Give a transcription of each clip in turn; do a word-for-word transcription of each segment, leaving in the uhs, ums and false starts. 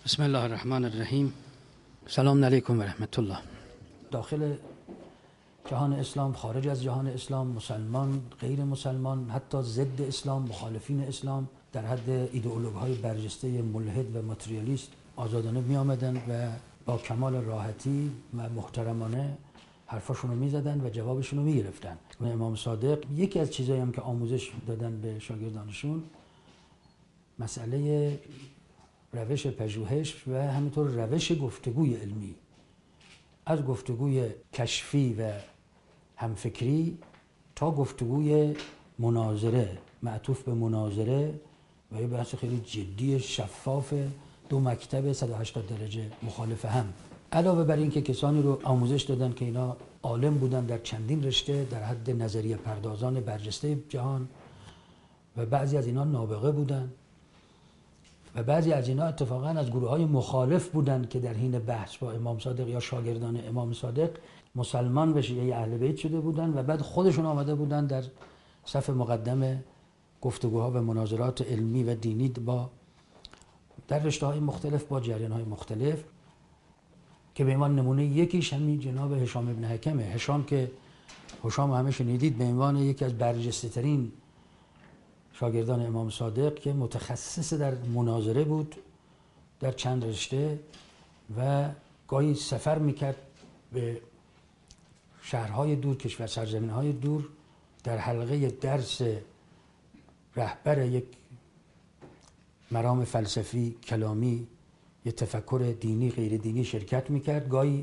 بسم الله الرحمن الرحیم. سلام علیکم و رحمت الله. داخل جهان اسلام، خارج از جهان اسلام، مسلمان، غیر مسلمان، حتی ضد اسلام، مخالفین اسلام، در حد ایدئولوژهای برجسته ملحد و ماتریالیست آزادانه می آمدن و با کمال راحتی و محترمانه حرفاشون رو می زدن و جوابشون رو می گرفتن. و امام صادق یکی از چیزایی هم که آموزش دادن به شاگردانشون مسئله روش پژوهش و همینطور روش گفتگوی علمی، از گفتگوی کشفی و همفکری تا گفتگوی مناظره معطوف به مناظره و یه بحث خیلی جدی شفاف دو مکتب صد و هشتاد درجه مخالف هم. علاوه بر این که کسانی رو آموزش دادن که اینا عالم بودن در چندین رشته در حد نظریه پردازان برجسته جهان و بعضی از اینا نابغه بودن و بعضی از اینا اتفاقا از گروه های مخالف بودند که در حین بحث با امام صادق یا شاگردان امام صادق مسلمان به شیعه اهل بیت شده بودند و بعد خودشون آمده بودند در صف مقدم گفتگوها و مناظرات علمی و دینی با در رشته های مختلف با جریان های مختلف که به عنوان نمونه یکیش همین جناب هشام ابن حکمه. هشام که هشام همه شنیدید، به عنوان یکی از برجسته ترین شاگردان امام صادق که متخصص در مناظره بود در چند رشته و گاهی سفر میکرد به شهرهای دور، کشور سرزمینهای دور، در حلقه درس رهبر یک مرام فلسفی کلامی، یک تفکر دینی غیر دینی شرکت میکرد، گاهی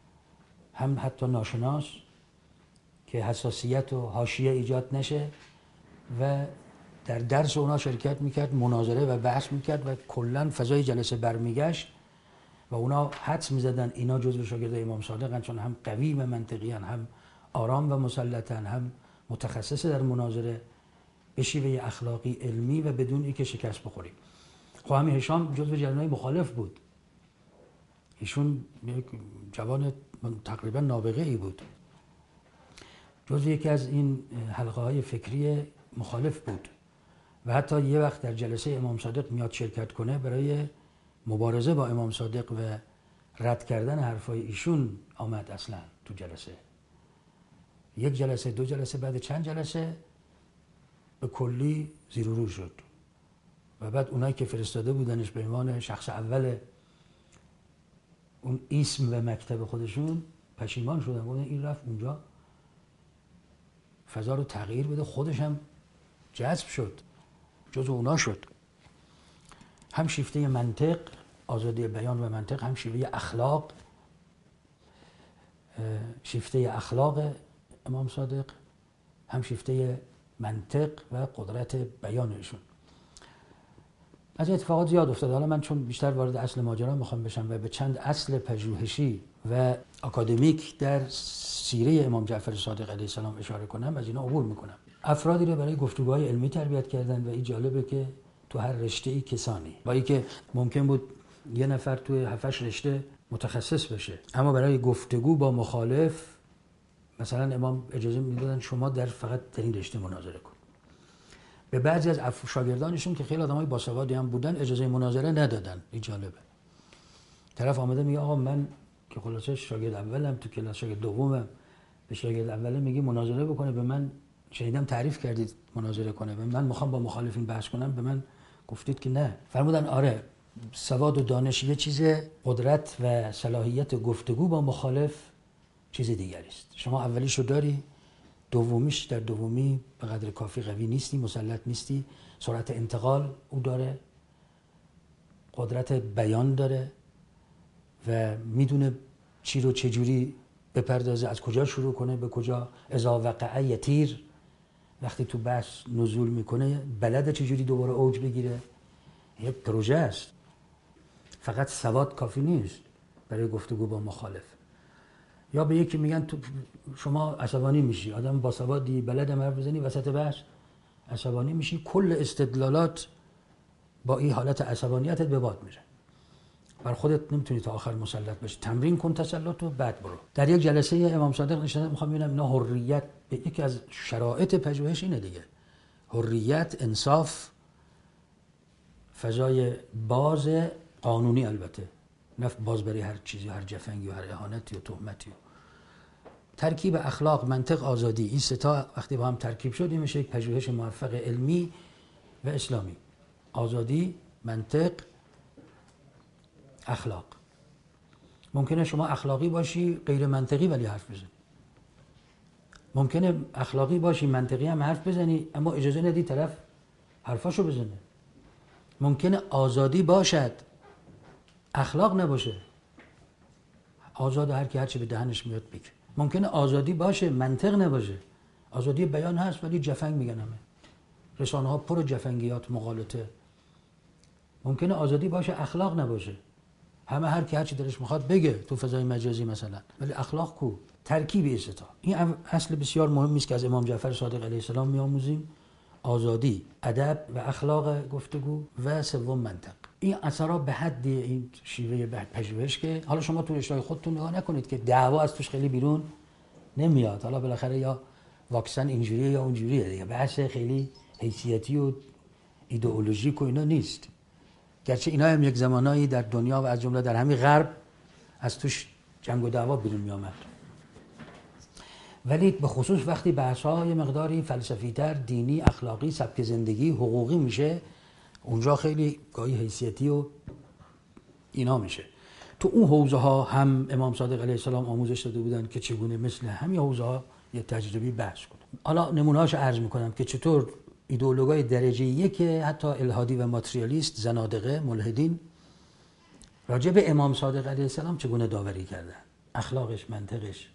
هم حتی ناشناس که حساسیت و حاشیه ایجاد نشه و در درس اونا شرکت میکرد، مناظره و بحث میکرد و کلا فضای جلسه برمیگشت و اونا حدس میزدن اینا جزو شاگرد امام صادقن، چون هم قوی و منطقی هن، هم آرام و مسلطن، هم متخصص در مناظره به شیوه اخلاقی علمی و بدون اینکه شکست بخوریم. خب همین هشام جزو جریان‌های مخالف بود. ایشون یک جوان تقریبا نابغه ای بود، جزو یکی از این حلقه های فکری مخالف بود و حتی یه وقت در جلسه امام صادق میاد شرکت کنه برای مبارزه با امام صادق و رد کردن حرفای ایشون آمد اصلا تو جلسه. یک جلسه، دو جلسه، بعد چند جلسه به کلی زیر و رو شد و بعد اونایی که فرستاده بودنش به عنوان شخص اول اون اسم و مکتب خودشون پشیمان شدن، گفتن این رفت اونجا فضا رو تغییر بده، خودش هم جذب شد، جزو اونا شد. هم شیفته منطق، آزادی بیان و منطق، هم شیفته اخلاق، شیفته اخلاق امام صادق، هم شیفته منطق و قدرت بیانشون. از اتفاقات زیاد افتاد. حالا من چون بیشتر وارد اصل ماجرا میخوام بشم و به چند اصل پژوهشی و اکادمیک در سیره امام جعفر صادق علیه السلام اشاره کنم، از اینا عبور میکنم. افرادی رو برای گفتگوهای علمی تربیت کردن و این جالبه که تو هر رشته‌ای کسانی، با اینکه ممکن بود یه نفر توی هفتش رشته متخصص بشه، اما برای گفتگو با مخالف مثلا امام اجازه میدادن شما در فقط در این رشته مناظره کن. به بعضی از شاگردانشون که خیلی آدمای باسوادی هم بودن اجازه مناظره ندادن. این جالبه. طرف آمده میگه آقا من که خلاصه شاگرد اولم، تو کلاس شاگرد دومم، به شاگرد اوله میگی مناظره بکنه، به من شنیدم تعریف کردید مناظره کنه، به من میخوام با مخالفین بحث کنم، به من گفتید که نه. فرمودن آره، سواد و دانش یه چیزه، قدرت و صلاحیت گفتگو با مخالف چیز دیگری است. شما اولیشو داری، دومیش در دومی به قدر کافی قوی نیستی، مسلط نیستی، سرعت انتقال او داره، قدرت بیان داره و میدونه چی رو چجوری بپردازه، از کجا شروع کنه به کجا. اذا وقع یطیر، وقتی تو بحث نزول میکنه بلده چجوری دوباره اوج بگیره. یک پروژه است، فقط سواد کافی نیست برای گفتگو با مخالف. یا به یکی میگن تو شما عصبانی میشی، آدم با سوادی بلد حرف بزنی وسط بحث عصبانی میشی، کل استدلالات با این حالت عصبانیتت به باد میره، بر خودت نمیتونی تا آخر مسلط بشی. تمرین کن تسلط و بعد برو. در یک جلسه امام صادق نشستم، میخوام ببینم اینا حریت، به یکی از شرایط پژوهش اینه دیگه، حریت، انصاف، فضای باز قانونی البته، نه باز برای هر چیزی، هر جفنگی و هر اهانتی و تهمتی. ترکیب اخلاق، منطق، آزادی، این سه تا وقتی با هم ترکیب شد این میشه یک پژوهش موفق علمی و اسلامی. آزادی، منطق، اخلاق. ممکنه شما اخلاقی باشی غیر منطقی ولی حرف بزنی، ممکنه اخلاقی باشی منطقی هم حرف بزنی اما اجازه ندی طرف حرفاشو بزنه. ممکنه آزادی باشد اخلاق نباشه، آزاد هر کی هر چی به دهنش میاد بگه. ممکنه آزادی باشه منطق نباشه، آزادی بیان هست ولی جفنگ میگن همه، رسانه ها پر جفنگیات، مغالطه. ممکنه آزادی باشه اخلاق نباشه، همه هر کی هر چی دلش میخواد بگه تو فضای مجازی مثلا، ولی اخلاق کو؟ ترکیب این سه تا. این اصل بسیار مهمی است که از امام جعفر صادق علیه السلام میآموزیم: آزادی، ادب و اخلاق گفتگو و سوم منطق. این اثرها به حد این شیوه پژوهش که حالا شما تو رشته‌های خودتون نگاه نکنید که دعوا از توش خیلی بیرون نمیاد. حالا بالاخره یا واکسن اینجوریه یا اونجوریه دیگه، بحث خیلی حیثیتی و ایدئولوژیک و اینا نیست. گرچه اینا هم یک زمانایی در دنیا و از جمله در همین غرب از توش جنگ و دعوا بیرون می آمد، ولی به خصوص وقتی بحث‌ها یه مقداری فلسفی‌تر، دینی، اخلاقی، سبک زندگی، حقوقی میشه، اونجا خیلی گاهی حیثیتی و اینا میشه. تو اون حوزه ها هم امام صادق علیه السلام آموزش داده بودن که چگونه مثل همین حوزه ها یه تجربی بحث کنه. حالا نمونه‌هاشو عرض میکنم که چطور ایدئولوژی درجه یک حتی الهادی و ماتریالیست، زنادقه، ملحدین راجع به امام صادق علیه السلام چگونه داوری کردن، اخلاقش، منطقش،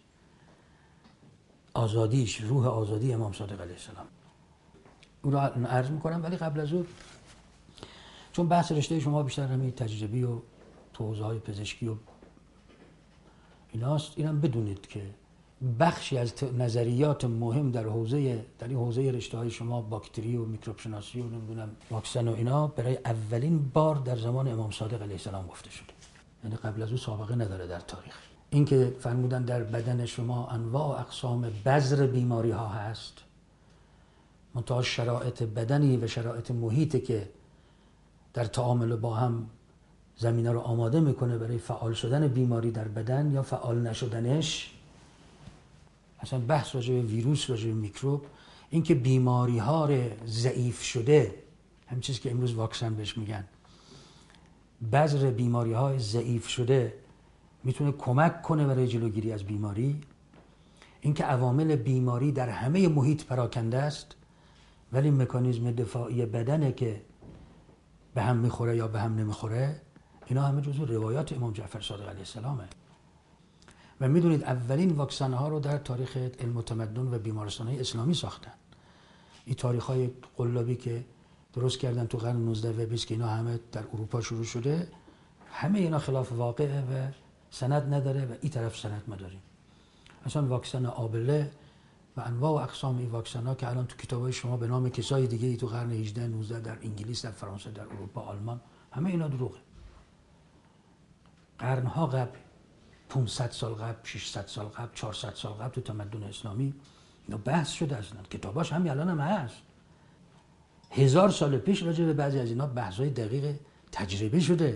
آزادیش، روح آزادی امام صادق علیه السلام. اون رو عرض میکنم، ولی قبل از اون چون بحث رشته شما بیشتر همین تجربی و تو حوزه‌های پزشکی و ایناست، اینم بدونید که بخشی از نظریات مهم در حوزه در این حوزه رشته‌های شما، باکتری و میکروب شناسی و نمیدونم واکسن و اینا، برای اولین بار در زمان امام صادق علیه السلام گفته شده. یعنی قبل از اون سابقه نداره در تاریخ. این که فرمودن در بدن شما انواع و اقسام بذر بیماری ها هست، منتها شرایط بدنی و شرایط محیطی که در تعامل با هم زمینه رو آماده میکنه برای فعال شدن بیماری در بدن یا فعال نشدنش. اصلا بحث راجع به ویروس، راجع به میکروب، این که بیماری ها ضعیف شده، همین چیزی که امروز واکسن بهش میگن، بذر بیماری های ضعیف شده میتونه کمک کنه برای جلوگیری از بیماری. این که عوامل بیماری در همه محیط پراکنده است ولی مکانیزم دفاعی بدنه که به هم میخوره یا به هم نمیخوره. اینا همه جزو روایات امام جعفر صادق علیه السلامه. و میدونید اولین واکسن ها رو در تاریخ علم و تمدن و بیمارستان های اسلامی ساختن. این تاریخ های قلابی که درست کردن تو قرن نوزده و بیست که اینا همه در اروپا شروع شده، همه اینا خلاف واقعه و سند نداره و این طرف سند ما داریم. مثلا واکسن آبله و انواع و اقسام این واکسن ها که الان تو کتابای شما به نام کسای دیگه ای تو قرن هجدهم نوزدهم در انگلیس، در فرانسه، در اروپا، آلمان، همه اینا دروغه. قرنها قبل، پانصد سال قبل، ششصد سال قبل، چهارصد سال قبل تو تمدن اسلامی اینا بحث شده اصلا. کتاباش همین الان هم هست. هزار سال پیش راجع به بعضی از اینا بحث‌های دقیق تجربه شده.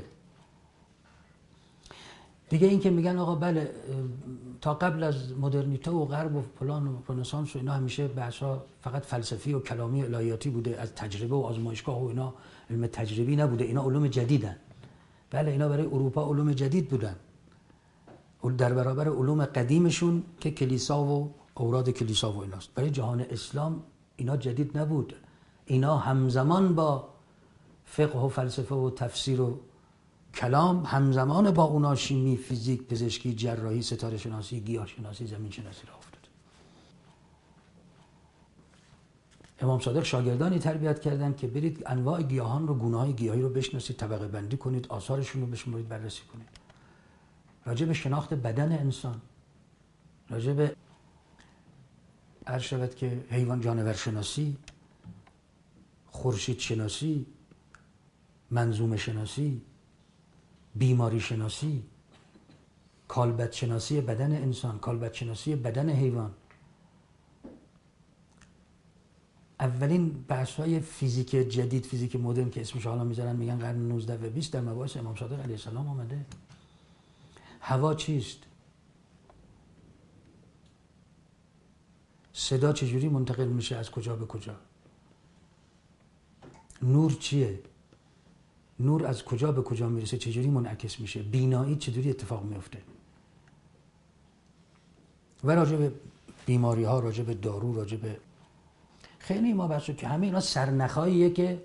دیگه این که میگن آقا بله تا قبل از مدرنیته و غرب و فلان و رنسانس و اینا همیشه بحث‌ها فقط فلسفی و کلامی الهیاتی بوده، از تجربه و آزمایشگاه و اینا علم تجربی نبوده، اینا علوم جدیدن. بله اینا برای اروپا علوم جدید بودن در برابر علوم قدیمشون که کلیسا و اوراد کلیسا و ایناست. برای جهان اسلام اینا جدید نبود. اینا همزمان با فقه و فلسفه و تفسیر و کلام، همزمان با اونا شیمی، فیزیک، پزشکی، جراحی، ستاره شناسی، گیاه شناسی، زمین شناسی را افتاد. امام صادق شاگردانی تربیت کردن که برید انواع گیاهان رو، گونه‌های گیاهی رو بشناسید، طبقه بندی کنید، آثارشون رو بشمرید، بررسی کنید. راجع به شناخت بدن انسان، راجع به عرض شود که حیوان جانور شناسی، خورشید شناسی، منظومه شناسی، بیماری شناسی، کالبد شناسی بدن انسان، کالبد شناسی بدن حیوان، اولین بحث‌های فیزیک جدید، فیزیک مدرن که اسمش حالا میذارن میگن قرن نوزده و بیست، در مباحث امام صادق علیه السلام آمده. هوا چیست؟ صدا چجوری منتقل میشه از کجا به کجا؟ نور چیه؟ نور از کجا به کجا میرسه؟ چجوری منعکس میشه؟ بینایی چجوری اتفاق میفته؟ و راجع به بیماری ها، راجع به دارو، راجع به خیلی ما بحثو که همه اینا سرنخاییه که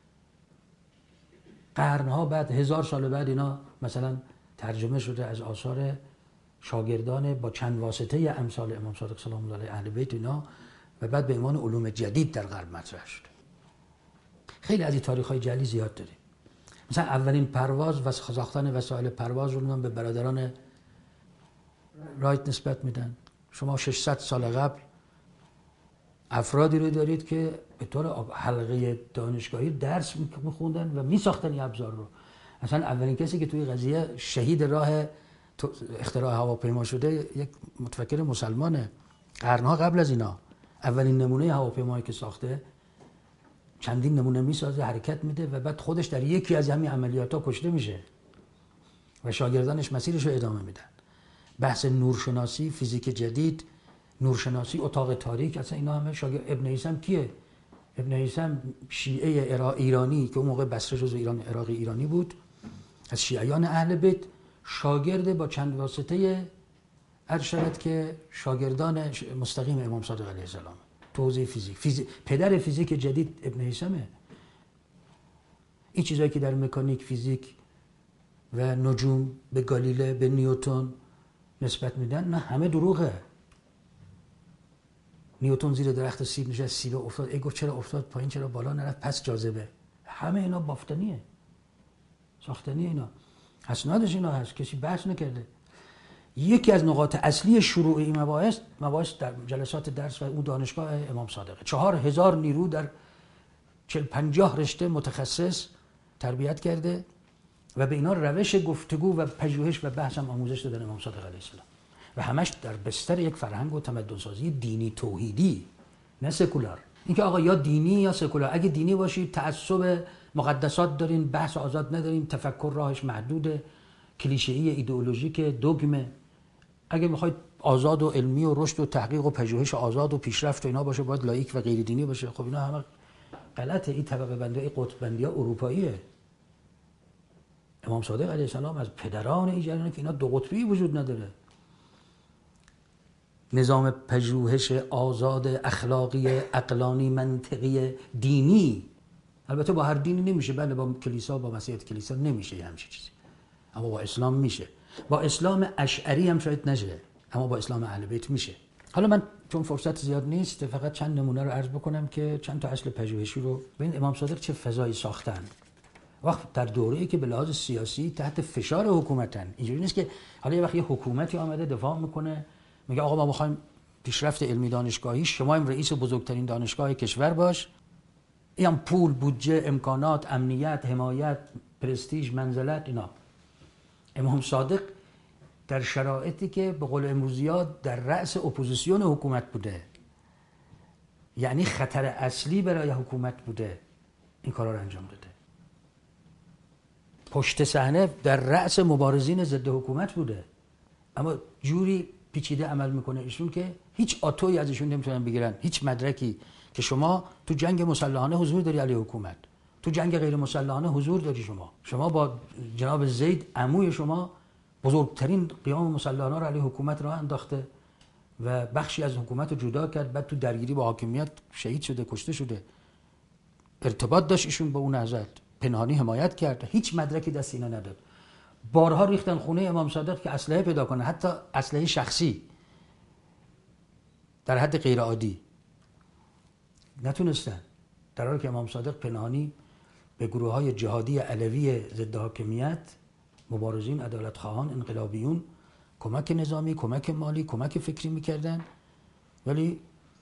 قرنها بعد، هزار سال بعد اینا مثلا ترجمه شده از آثار شاگردان با چند واسطه امثال امام صادق سلام الله علیه، اهل بیت اینا، و بعد به عنوان علوم جدید در غرب مطرح شده. خیلی از این تاریخ‌های جعلی زیاد داریم. مثلا اولین پرواز و ساختن وسایل پرواز رو به برادران رایت نسبت میدن. شما ششصد سال قبل افرادی رو دارید که به طور حلقه دانشگاهی درس میخوندن و میساختن این ابزار رو. اصلا اولین کسی که توی قضیه شهید راه اختراع هواپیما شده یک متفکر مسلمانه. قرنها قبل از اینا اولین نمونه هواپیمایی که ساخته، چندین نمونه میسازه، حرکت میده و بعد خودش در یکی از همین عملیات‌ها کشته میشه و شاگردانش مسیرش رو ادامه میدن. بحث نورشناسی، فیزیک جدید، نورشناسی، اتاق تاریک، اصلا اینا همه شاگرد ابن هیثم کیه؟ ابن هیثم شیعه ایرانی که اون موقع بصره جزو ایران عراق ایرانی بود، از شیعیان اهل بیت، شاگرد با چند واسطه ارشد که شاگردان مستقیم امام صادق علیه السلام. توضیح فیزیک. فیزیک پدر فیزیک جدید ابن هیثمه. این چیزایی که در مکانیک، فیزیک و نجوم به گالیله، به نیوتن نسبت میدن، نه همه دروغه. نیوتن زیر درخت سیب نشست، سیب افتاد، ای گفت چرا افتاد پایین، چرا بالا نرفت، پس جاذبه. همه اینا بافتنیه، ساختنیه. اینا اسنادش اینا هست، کسی بحث نکرده. یکی از نقاط اصلی شروع این مباحث مباحث در جلسات درس و اون دانشگاه امام صادقه. چهار هزار نیرو در چل پنجاه رشته متخصص تربیت کرده و به اینا روش گفتگو و پژوهش و بحث هم آموزش دادن امام صادق علیه السلام و همش در بستر یک فرهنگ و تمدن سازی دینی توحیدی، نه سکولار. اینکه آقا یا دینی یا سکولار. اگه دینی باشید تعصب مقدسات دارین، بحث آزاد ندارین، تفکر راهش محدوده، کلیشه‌ای، ایدئولوژیک، دگمه. اگه میخواید آزاد و علمی و رشد و تحقیق و پژوهش آزاد و پیشرفت و اینا باشه، باید لاییک و غیر دینی باشه. خب اینا همه غلطه. این طبقه بندی، این قطب بندی ها اروپاییه. امام صادق علیه السلام از پدران این جریانه که اینا دو قطبی وجود نداره. نظام پژوهش آزاد، اخلاقی، عقلانی، منطقی، دینی. البته با هر دینی نمیشه، بله با کلیسا، با مسیحیت کلیسا نمیشه یه همچین چیزی، اما با اسلام میشه. با اسلام اشعری هم شاید نشه، اما با اسلام اهل بیت میشه. حالا من چون فرصت زیاد نیست فقط چند نمونه رو عرض بکنم که چند تا اصل پژوهشی رو ببین امام صادق چه فضایی ساختن. وقت در دوره‌ای که به لحاظ سیاسی تحت فشار حکومتن. اینجوری نیست که حالا یه وقت یه حکومتی آمده دفاع میکنه میگه آقا ما میخوایم پیشرفت علمی دانشگاهی، شما هم رئیس بزرگترین دانشگاه کشور باش، این پول، بودجه، امکانات، امنیت، حمایت، پرستیژ، منزلت، اینا. امام صادق در شرایطی که به قول امروزی‌ها در رأس اپوزیسیون حکومت بوده، یعنی خطر اصلی برای حکومت بوده، این کارا رو انجام داده. پشت صحنه در رأس مبارزین ضد حکومت بوده، اما جوری پیچیده عمل میکنه ایشون که هیچ آتویی از ایشون نمیتونن بگیرن، هیچ مدرکی. که شما تو جنگ مسلحانه حضور داری علیه حکومت، تو جنگ غیر مسلحانه حضور داری. شما شما با جناب زید عموی شما بزرگترین قیام مسلحانه رو علیه حکومت راه انداخته و بخشی از حکومت رو جدا کرد، بعد تو درگیری با حاکمیت شهید شده، کشته شده. ارتباط داشت ایشون با اون حضرت، پنهانی حمایت کرد، هیچ مدرکی دست اینا نداد. بارها ریختن خونه امام صادق که اسلحه پیدا کنه، حتی اسلحه شخصی در حد غیر عادی، نتونستن. در حالی که امام صادق پنهانی به گروه‌های جهادی علوی ضد حاکمیت، مبارزین، عدالتخواهان، انقلابیون کمک نظامی، کمک مالی، کمک فکری میکردن، ولی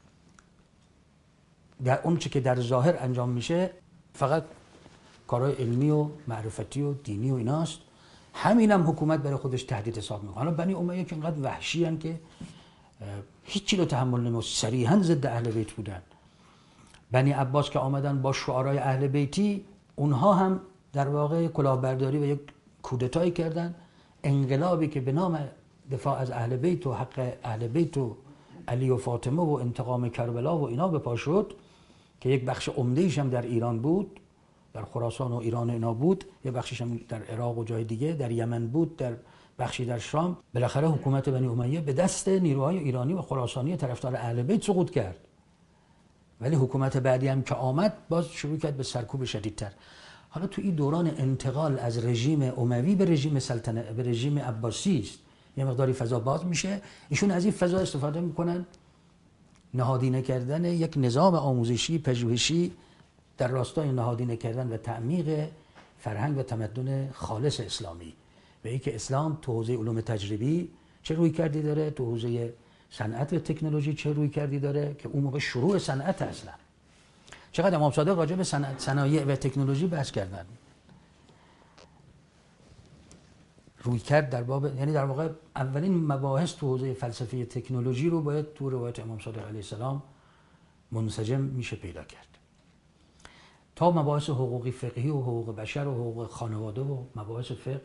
در اون چه که در ظاهر انجام میشه فقط کارهای علمی و معرفتی و دینی و ایناست. همینم هم حکومت برای خودش تهدید حساب میکنه. حالا بنی امیه که اینقدر وحشی هن که هیچی رو تحمل نمیکنن، صریحا ضد اهل بیت بودن. بنی عباس که آمدن با شعارای اهل بیتی، اونها هم در واقع کلاهبرداری و یک کودتایی کردن، انقلابی که به نام دفاع از اهل بیت و حق اهل بیت و علی و فاطمه و انتقام کربلا و اینا به پا شد که یک بخش عمده‌ایش هم در ایران بود، در خراسان و ایران اینا بود، یک بخشش هم در عراق و جای دیگه، در یمن بود، در بخشی در شام. بالاخره حکومت بنی امیه به دست نیروهای ایرانی و خراسانی طرفدار اهل بیت سقوط کرد. ولی حکومت بعدی هم که آمد باز شروع کرد به سرکوب شدیدتر. حالا تو این دوران انتقال از رژیم اموی به رژیم سلطنت به رژیم عباسی است، یه مقداری فضا باز میشه، ایشون از این فضا استفاده میکنن نهادینه کردن یک نظام آموزشی پژوهشی در راستای نهادینه کردن و تعمیق فرهنگ و تمدن خالص اسلامی، به اینکه اسلام تو حوزه علوم تجربی چه روی کردی داره، تو حوزه صنعت و تکنولوژی چه روی کردی داره، که اون موقع شروع صنعت اصلا. چقدر امام صادق راجع به صنعت، صنایع و تکنولوژی بحث کردن. روی کرد در باب، یعنی در واقع اولین مباحث تو حوزه فلسفه تکنولوژی رو باید تو روایت امام صادق علیه السلام منسجم میشه پیدا کرد. تا مباحث حقوقی فقهی و حقوق بشر و حقوق خانواده و مباحث فقه،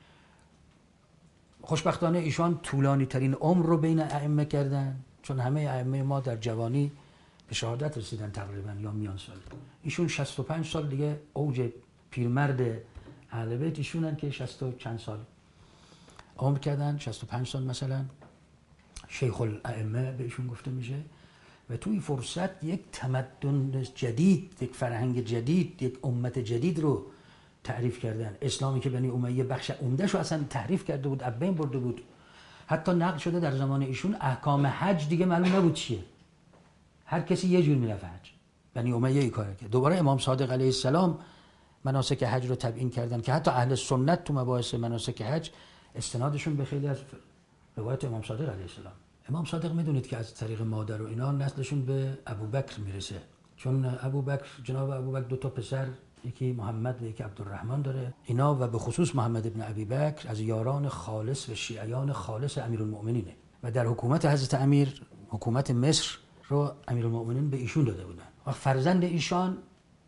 خوشبختانه ایشان طولانی ترین عمر رو بین ائمه کردن، چون همه ائمه ما در جوانی به شهادت رسیدن تقریبا یا میان سال. ایشون شصت و پنج سال دیگه اوج پیرمرد اهل بیت ایشونن که شصت و چند سال عمر کردن، شصت و پنج سال مثلا شیخ الائمه به ایشون گفته میشه. و توی فرصت یک تمدن جدید، یک فرهنگ جدید، یک امت جدید رو تعریف کردن. اسلامی که بنی امیه بخش عمده‌ش رو اصلا تحریف کرده بود، از بین برده بود. حتی نقل شده در زمان ایشون احکام حج دیگه معلوم نبود چیه، هر کسی یه جور میرفت حج. بنی امیه این کارو کرد. دوباره امام صادق علیه السلام مناسک حج رو تبیین کردن که حتی اهل سنت تو مباحث مناسک حج استنادشون به خیلی از روایت امام صادق علیه السلام. امام صادق میدونید که از طریق مادر و اینا نسلشون به ابوبکر میرسه، چون ابوبکر جناب ابوبکر دو تا پسر، یکی محمد و یکی عبدالرحمن داره. اینا و به خصوص محمد ابن ابی بکر از یاران خالص و شیعیان خالص امیرالمؤمنینه و در حکومت حضرت امیر، حکومت مصر رو امیرالمؤمنین به ایشون داده بودن. و فرزند ایشان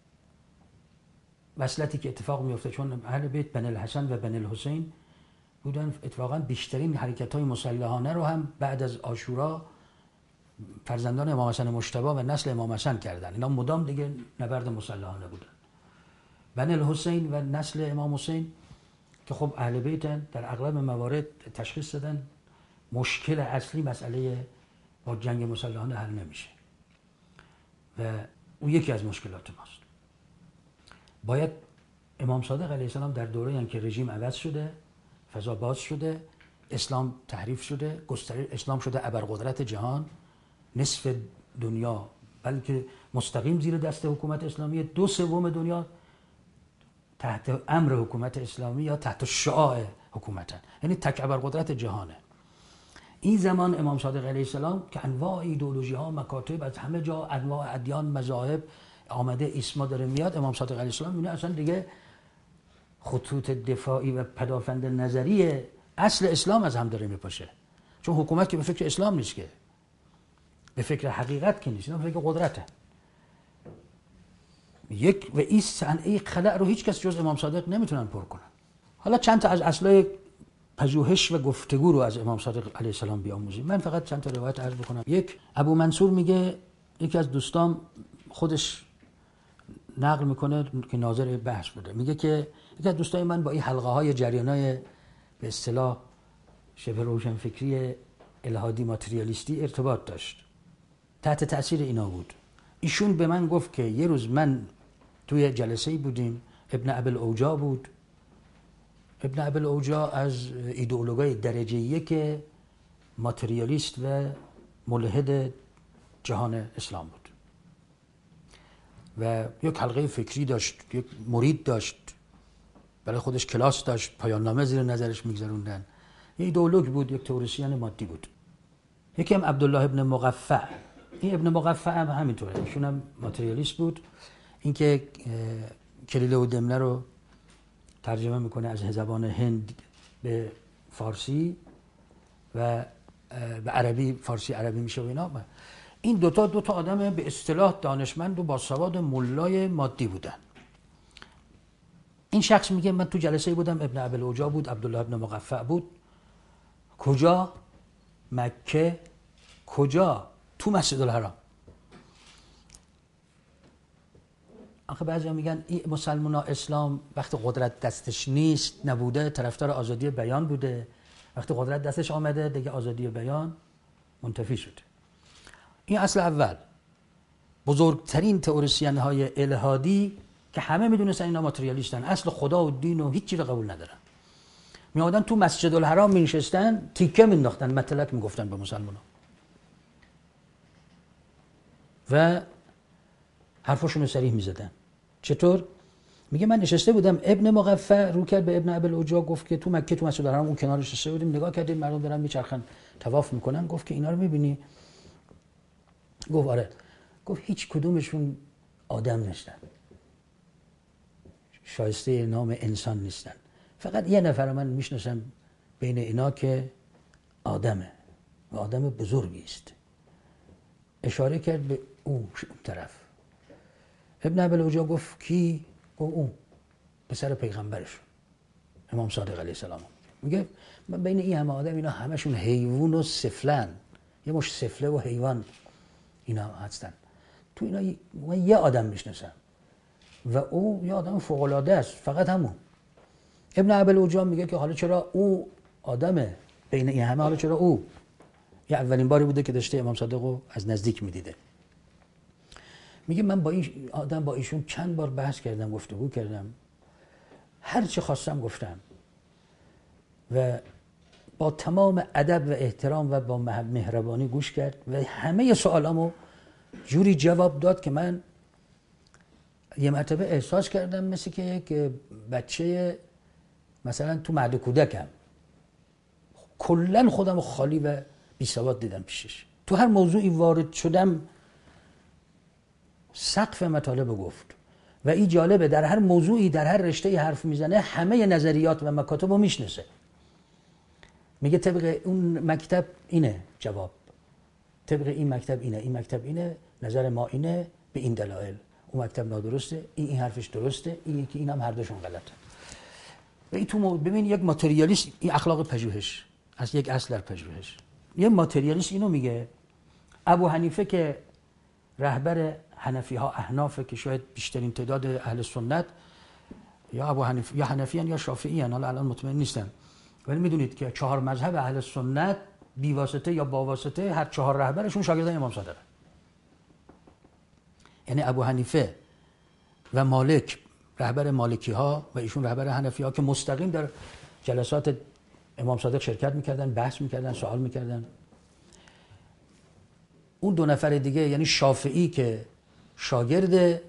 وصلتی که اتفاق میفته، چون اهل بیت بن الحسن و بن الحسین بودن، اتفاقا بیشترین حرکت‌های مسلحانه رو هم بعد از عاشورا فرزندان امام حسن مجتبی و نسل امام حسن کردن. اینا مدام دیگه نبرد مسلحانه بودن. بن الحسین و نسل امام حسین که خب اهل بیتن، در اغلب موارد تشخیص دادن مشکل اصلی مسئله با جنگ مسلحانه حل نمیشه و اون یکی از مشکلات ماست. باید امام صادق علیه السلام در دوره‌ای که رژیم عوض شده، فضا باز شده، اسلام تحریف شده، گستره اسلام شده ابرقدرت جهان، نصف دنیا بلکه مستقیم زیر دست حکومت اسلامی، دو سوم دنیا تحت امر حکومت اسلامی یا تحت شعاع حکومتن، یعنی تک ابرقدرت جهانه. این زمان امام صادق علیه السلام که انواع ایدئولوژی ها، مکاتب از همه جا، انواع ادیان، مذاهب آمده، اسما داره میاد، امام صادق علیه السلام میونه اصلا دیگه خطوط دفاعی و پدافند نظری اصل اسلام از هم داره میپاشه، چون حکومت که به فکر اسلام نیست، که به فکر حقیقت که نیست، اینا به فکر قدرته. یک و این صنعه خلأ رو هیچ کس جز امام صادق نمیتونن پر کنن. حالا چند تا از اصلای پژوهش و گفتگو رو از امام صادق علیه السلام بیاموزیم. من فقط چند تا روایت عرض بکنم. یک، ابو منصور میگه، یکی از دوستان خودش نقل میکنه که ناظر بحث بوده، میگه که یکی از دوستای من با این حلقه های جریانای به اصطلاح شبه روشنفکری الهادی ماتریالیستی ارتباط داشت، تحت تأثیر اینا بود. ایشون به من گفت که یه روز من توی جلسه‌ای بودیم، ابن ابی الاوجاع بود. ابن ابی الاوجاع از ایدئولوژی درجه یک ماتریالیست و ملحد جهان اسلام بود و یک حلقه فکری داشت، یک مرید داشت، برای خودش کلاس داشت، پایان نامه زیر نظرش میگذروندن. یه ایدئولوژ بود، یک تئوریسین مادی بود. یکی هم عبدالله ابن مقفع، این ابن مقفع هم همینطوره، ایشون هم ماتریالیست بود. این که کلیله و دمنه رو ترجمه میکنه از زبان هند به فارسی و به عربی، فارسی عربی میشه و اینا. این دوتا دوتا آدم به اصطلاح دانشمند و باسواد ملای مادی بودن. این شخص میگه من تو جلسه بودم، ابن ابوالعجا بود، عبدالله ابن مقفع بود. کجا؟ مکه. کجا؟ تو مسجد الحرام. آخه بعضی میگن این مسلمان ها اسلام وقتی قدرت دستش نیست نبوده، طرفدار آزادی بیان بوده، وقتی قدرت دستش آمده دیگه آزادی بیان منتفی شده. این اصل اول. بزرگترین تئوریسین های الهادی که همه میدونستن اینا ماتریالیستن، اصل خدا و دین و هیچ چیز رو قبول ندارن، میادن تو مسجد الحرام مینشستن تیکه مینداختن، مطلق میگفتن به مسلمان ها و حرفاشون رو صریح میزدن. چطور؟ میگه من نشسته بودم، ابن مقفع رو کرد به ابن ابوالعجا گفت که تو مکه تو مسجد الحرام اون کنار نشسته بودیم، نگاه کردیم مردم دارن میچرخن طواف میکنن، گفت که اینا رو میبینی؟ گفت آره. گفت هیچ کدومشون آدم نیستن، شایسته نام انسان نیستن، فقط یه نفر من میشناسم بین اینا که آدمه و آدم بزرگی است. اشاره کرد به اون طرف. ابن ابوالعجا گفت کی؟ گفت اون پسر پیغمبرشون امام صادق علیه السلام. میگه من بین این همه آدم اینا همشون حیوان و سفلن، یه مش سفله و حیوان اینا هستن، تو اینا من یه آدم میشناسم و او یه آدم فوق العاده است، فقط همون. ابن ابوالعجا میگه که حالا چرا او آدمه بین این همه، حالا چرا او؟ یه اولین باری بوده که داشته امام صادق رو از نزدیک میدیده. میگه من با این آدم با ایشون چند بار بحث کردم، گفتگو کردم، هر چی خواستم گفتم و با تمام ادب و احترام و با مهربانی گوش کرد و همه سوالامو جوری جواب داد که من یه مرتبه احساس کردم مثل که یک بچه مثلا تو مهد کودکم، کلا خودم خالی و بی سواد دیدم پیشش. تو هر موضوعی وارد شدم سقف مطالب گفت و این جالبه، در هر موضوعی در هر رشته حرف میزنه همه نظریات و مکاتب رو میشناسه. میگه طبق اون مکتب اینه جواب، طبق این مکتب اینه، این مکتب اینه، نظر ما اینه به این دلایل، اون مکتب نادرسته، این این حرفش درسته، این یکی اینم هر دوشون غلطه. و این تو ببین یک ماتریالیست، این اخلاق پژوهش از یک اصل در پژوهش. یه ماتریالیست اینو میگه. ابو حنیفه که رهبر حنفی ها احنافه که شاید بیشترین تعداد اهل سنت یا ابو حنیفه یا حنفیان یا شافعیان، حالا الان مطمئن نیستم، ولی میدونید که چهار مذهب اهل سنت بی واسطه یا با واسطه هر چهار رهبرشون شاگردان امام صادق. یعنی ابو حنیفه و مالک رهبر مالکی ها و ایشون رهبر حنفی ها که مستقیم در جلسات امام صادق شرکت میکردن، بحث میکردن، سوال میکردن. اون دو نفر دیگه یعنی شافعی که شاگرد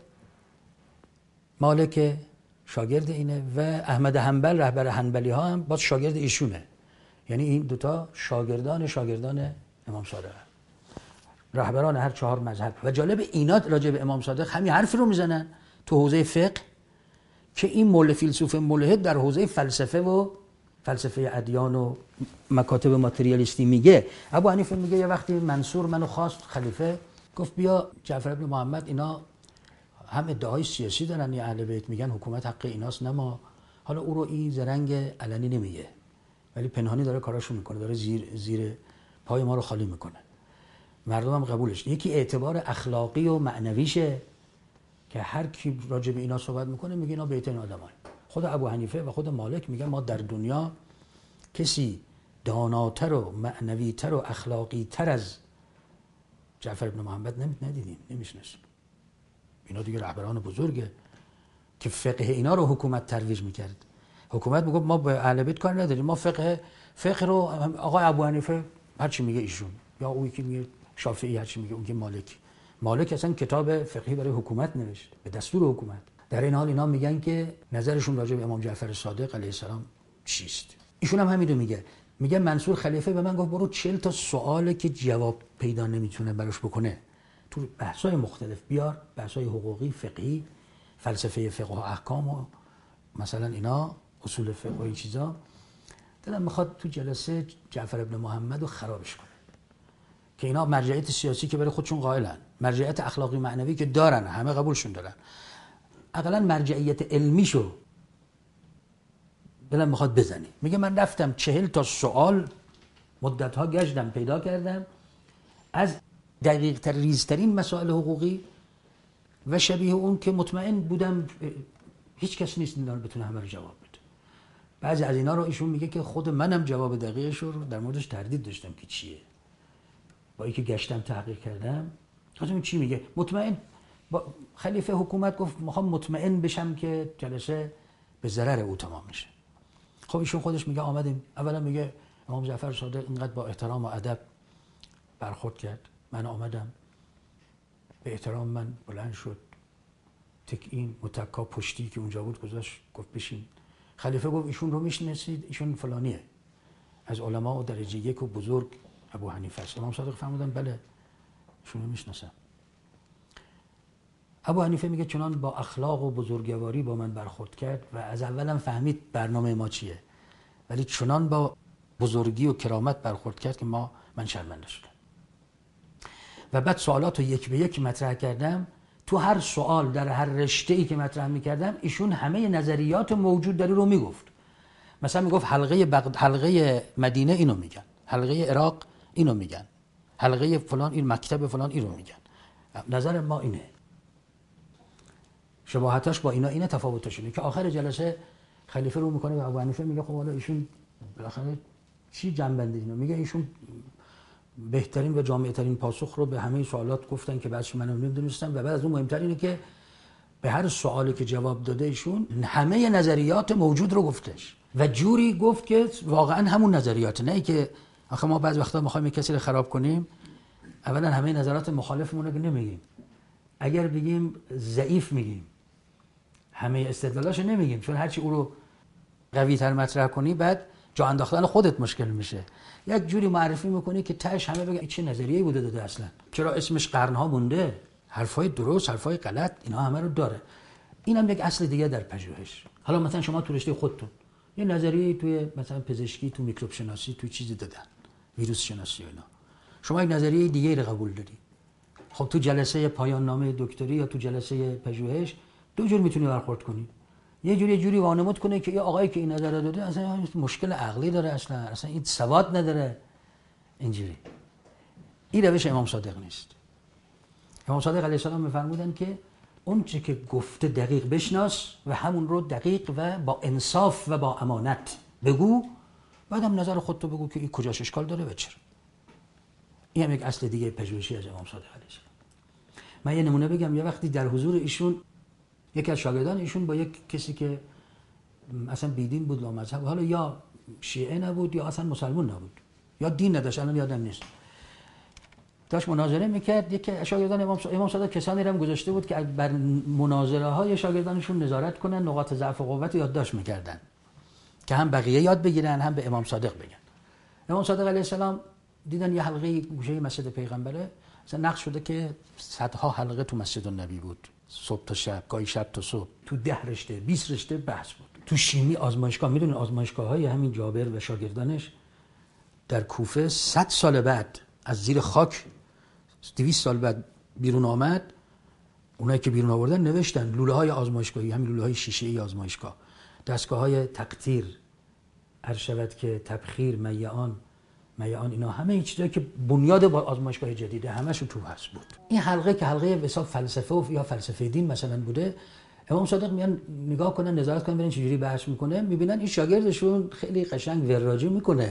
مالک، شاگرد اینه، و احمد حنبل رهبر حنبلی ها هم باز شاگرد ایشونه. یعنی این دوتا شاگردان شاگردان امام صادق، رهبران هر چهار مذهب. و جالب اینا راجع به امام صادق همین حرفی رو میزنن تو حوزه فقه که این مول فیلسوف ملحد در حوزه فلسفه و فلسفه ادیان و مکاتب ماتریالیستی میگه. ابو حنیفه میگه یه وقتی منصور منو خواست خلیفه، گفت بیا جعفر ابن محمد اینا هم ادعای سیاسی دارن، یا اهل بیت میگن حکومت حق ایناست، نه ما. حالا او رو این زرنگ علنی نمیگه ولی پنهانی داره کاراشو میکنه، داره زیر زیر پای ما رو خالی میکنه، مردم هم قبولش. یکی اعتبار اخلاقی و معنویشه که هر کی راجع به اینا صحبت میکنه میگه اینا بهترین آدمان. خود ابو حنیفه و خود مالک میگن ما در دنیا کسی داناتر و معنویتر و اخلاقی تر از جعفر ابن محمد ندیدیم، نمیشناسیم. اینا دیگه رهبران بزرگه که فقه اینا رو حکومت ترویج میکرد. حکومت میگه ما به اهل بیت کار نداریم، ما فقه فقه رو آقای ابو حنیفه هر چی میگه ایشون، یا اون یکی میگه شافعی هر چی میگه اون که مالکی. مالک اصلا کتاب فقهی برای حکومت نوشت به دستور حکومت. در این حال اینا میگن که نظرشون راجع به امام جعفر صادق علیه السلام چیست. ایشون هم همین رو میگه. میگه منصور خلیفه به من گفت برو چهل تا سواله که جواب پیدا نمیتونه براش بکنه تو بحث‌های مختلف بیار، بحث‌های حقوقی، فقهی، فلسفه فقه و احکام و مثلا اینا اصول فقه و این چیزا. دلم میخواد تو جلسه جعفر ابن محمد رو خرابش کنه. که اینا مرجعیت سیاسی که برای خودشون قائلن، مرجعیت اخلاقی معنوی که دارن، همه قبولشون دارن، اقلا مرجعیت علمیشو دلم میخواد بزنی. میگه من رفتم چهل تا سوال مدتها گشتم پیدا کردم از دقیق تر ریزترین مسائل حقوقی و شبیه اون که مطمئن بودم هیچ کس نیست اینا رو بتونه همه رو جواب بده. بعضی از اینا رو ایشون میگه که خود منم جواب دقیقش رو در موردش تردید داشتم که چیه. با اینکه گشتم تحقیق کردم خودم چی میگه مطمئن با خلیفه حکومت گفت میخوام مطمئن بشم که جلسه به ضرر او تمام میشه. خب ایشون خودش میگه آمدیم، اولا میگه امام جعفر صادق اینقدر با احترام و ادب برخورد کرد، من آمدم به احترام من بلند شد، تکین متکا پشتی که اونجا بود گذاشت، گفت بشین. خلیفه گفت ایشون رو میشناسید؟ ایشون فلانیه، از علما و درجه یک و بزرگ ابو حنیفه است. امام صادق فرمودن بله ایشون رو میشناسم. ابو حنیفه میگه چنان با اخلاق و بزرگواری با من برخورد کرد و از اولم فهمید برنامه ما چیه، ولی چنان با بزرگی و کرامت برخورد کرد که ما من شرمنده شدم. و بعد سوالات رو یک به یک مطرح کردم. تو هر سوال در هر رشته‌ای که مطرح میکردم ایشون همه نظریات موجود در رو میگفت. مثلا میگفت حلقه بغد... حلقه مدینه اینو میگن، حلقه عراق اینو میگن، حلقه فلان این مکتب فلان اینو میگن. نظر ما اینه، شباهتاش با اینا اینه، تفاوتش اینه. که آخر جلسه خلیفه رو میکنه و ابو حنیفه میگه خب حالا ایشون بالاخره چی جنبنده اینو میگه؟ ایشون بهترین و جامع‌ترین پاسخ رو به همه سوالات گفتن که بعضی منو نمیدونستم. و بعد از اون مهمتر اینه که به هر سوالی که جواب داده ایشون همه نظریات موجود رو گفتش و جوری گفت که واقعا همون نظریات، نه که آخه ما بعضی وقتا میخوایم کسی رو خراب کنیم اولا همه نظرات مخالفمون رو نمیگیم، اگر بگیم ضعیف میگیم، همه استدلالاشو نمیگیم، چون هرچی او رو قوی تر مطرح کنی بعد جا انداختن خودت مشکل میشه. یک جوری معرفی میکنی که تاش همه بگن چه نظریه‌ای بوده داده، اصلا چرا اسمش قرنها مونده، حرفای درست حرفای غلط اینا همه رو داره. اینم یک اصل دیگه در پژوهش. حالا مثلا شما تو رشته خودتون یه نظریه توی مثلا پزشکی، تو میکروب شناسی، تو چیزی دادن، ویروس شناسی و اینا، شما یک نظریه دیگه رو قبول داری. خب تو جلسه پایان نامه دکتری یا تو جلسه پژوهش دو جور میتونی برخورد کنی. یه جوری یه جوری وانمود کنه که یه آقایی که این نظر رو داده اصلا مشکل عقلی داره، اصلا اصلا این سواد نداره. اینجوری این روش امام صادق نیست. امام صادق علیه السلام میفرمودن که اون چه که گفته دقیق بشناس و همون رو دقیق و با انصاف و با امانت بگو، بعدم نظر خودتو بگو که این کجاش اشکال داره و چرا. این هم یک اصل دیگه پژوهشی از امام صادق علیه السلام. من یه نمونه بگم. یه وقتی در حضور ایشون یکی از شاگردان ایشون با یک کسی که اصلا بیدین بود و مذهب، حالا یا شیعه نبود یا اصلا مسلمان نبود یا دین نداشت، الان یادم نیست، داشت مناظره میکرد. یکی از شاگردان امام امام صادق کسانی رو هم گذاشته بود که بر مناظره های شاگردانشون نظارت کنن، نقاط ضعف و قوت یادداشت میکردن که هم بقیه یاد بگیرن هم به امام صادق بگن. امام صادق علیه السلام دیدن یه حلقه گوشه مسجد پیغمبره، مثلا نقش شده که صدها حلقه تو مسجد النبی بود، صبح تا شب، گاهی شب تا صبح، تو ده رشته بیست رشته بحث بود. تو شیمی آزمایشگاه، میدونین آزمایشگاه‌های همین جابر و شاگردانش در کوفه صد سال بعد از زیر خاک دویست سال بعد بیرون آمد، اونایی که بیرون آوردن نوشتن لوله‌های آزمایشگاهی، همین لوله‌های شیشه‌ای آزمایشگاه، دستگاه‌های تقطیر، هر شود که تبخیر، میعان میعان اینا همه این چیزایی که بنیاد با آزمایشگاه جدیده همه‌شو تو هست بود. این حلقه که حلقه به حساب فلسفه و یا فلسفه دین مثلا بوده، امام صادق میان نگاه کنن، نظارت کنن ببینن چجوری بحث میکنه، میبینن این شاگردشون خیلی قشنگ وراجی میکنه،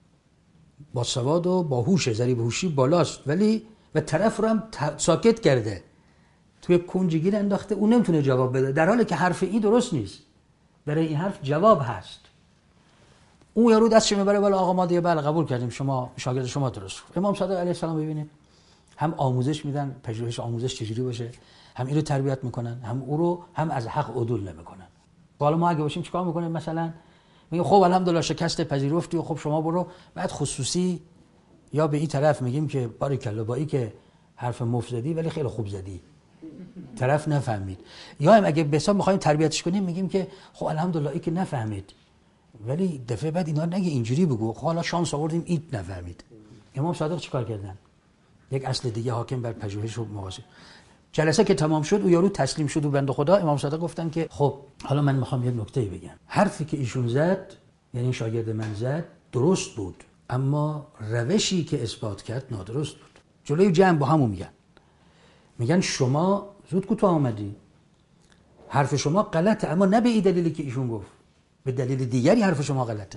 با سواد و با هوش، ذریب هوشی بالاست، ولی و طرف رو هم ساکت کرده، توی کنجگیر انداخته، اون نمیتونه جواب بده، در حالی که حرف ای درست نیست، برای این حرف جواب هست. اون یارو دستش میبره بالا، آقا ما دیگه بله قبول کردیم، شما شاگرد شما درست. امام صادق علیه السلام ببینید هم آموزش میدن، پژوهش آموزش چجوری باشه، هم این رو تربیت میکنن، هم او رو هم از حق عدول نمیکنن. حالا ما اگه باشیم چیکار میکنیم؟ مثلا میگه خب الحمدلله شکست پذیرفتی و خب شما برو، بعد خصوصی یا به این طرف میگیم که باریکلا با این که حرف مفت زدی ولی خیلی خوب زدی، طرف نفهمید. یا هم اگه به حساب میخوایم تربیتش کنیم میگیم که خب الحمدلله این که نفهمید، ولی دفعه بعد اینا نگه اینجوری بگو، خب حالا شانس آوردیم این نفهمید. امام صادق چیکار کردن؟ یک اصل دیگه حاکم بر پژوهش و مواضع. جلسه که تمام شد و یارو تسلیم شد و بنده خدا امام صادق گفتن که خب حالا من میخوام یک نکته بگم. حرفی که ایشون زد، یعنی شاگرد من زد، درست بود، اما روشی که اثبات کرد نادرست بود. جلوی جمع با همون میگن میگن شما زود کوتاه آمدی، حرف شما غلطه، اما نه به این دلیلی که ایشون گفت، به دلیل دیگری حرف شما غلطه.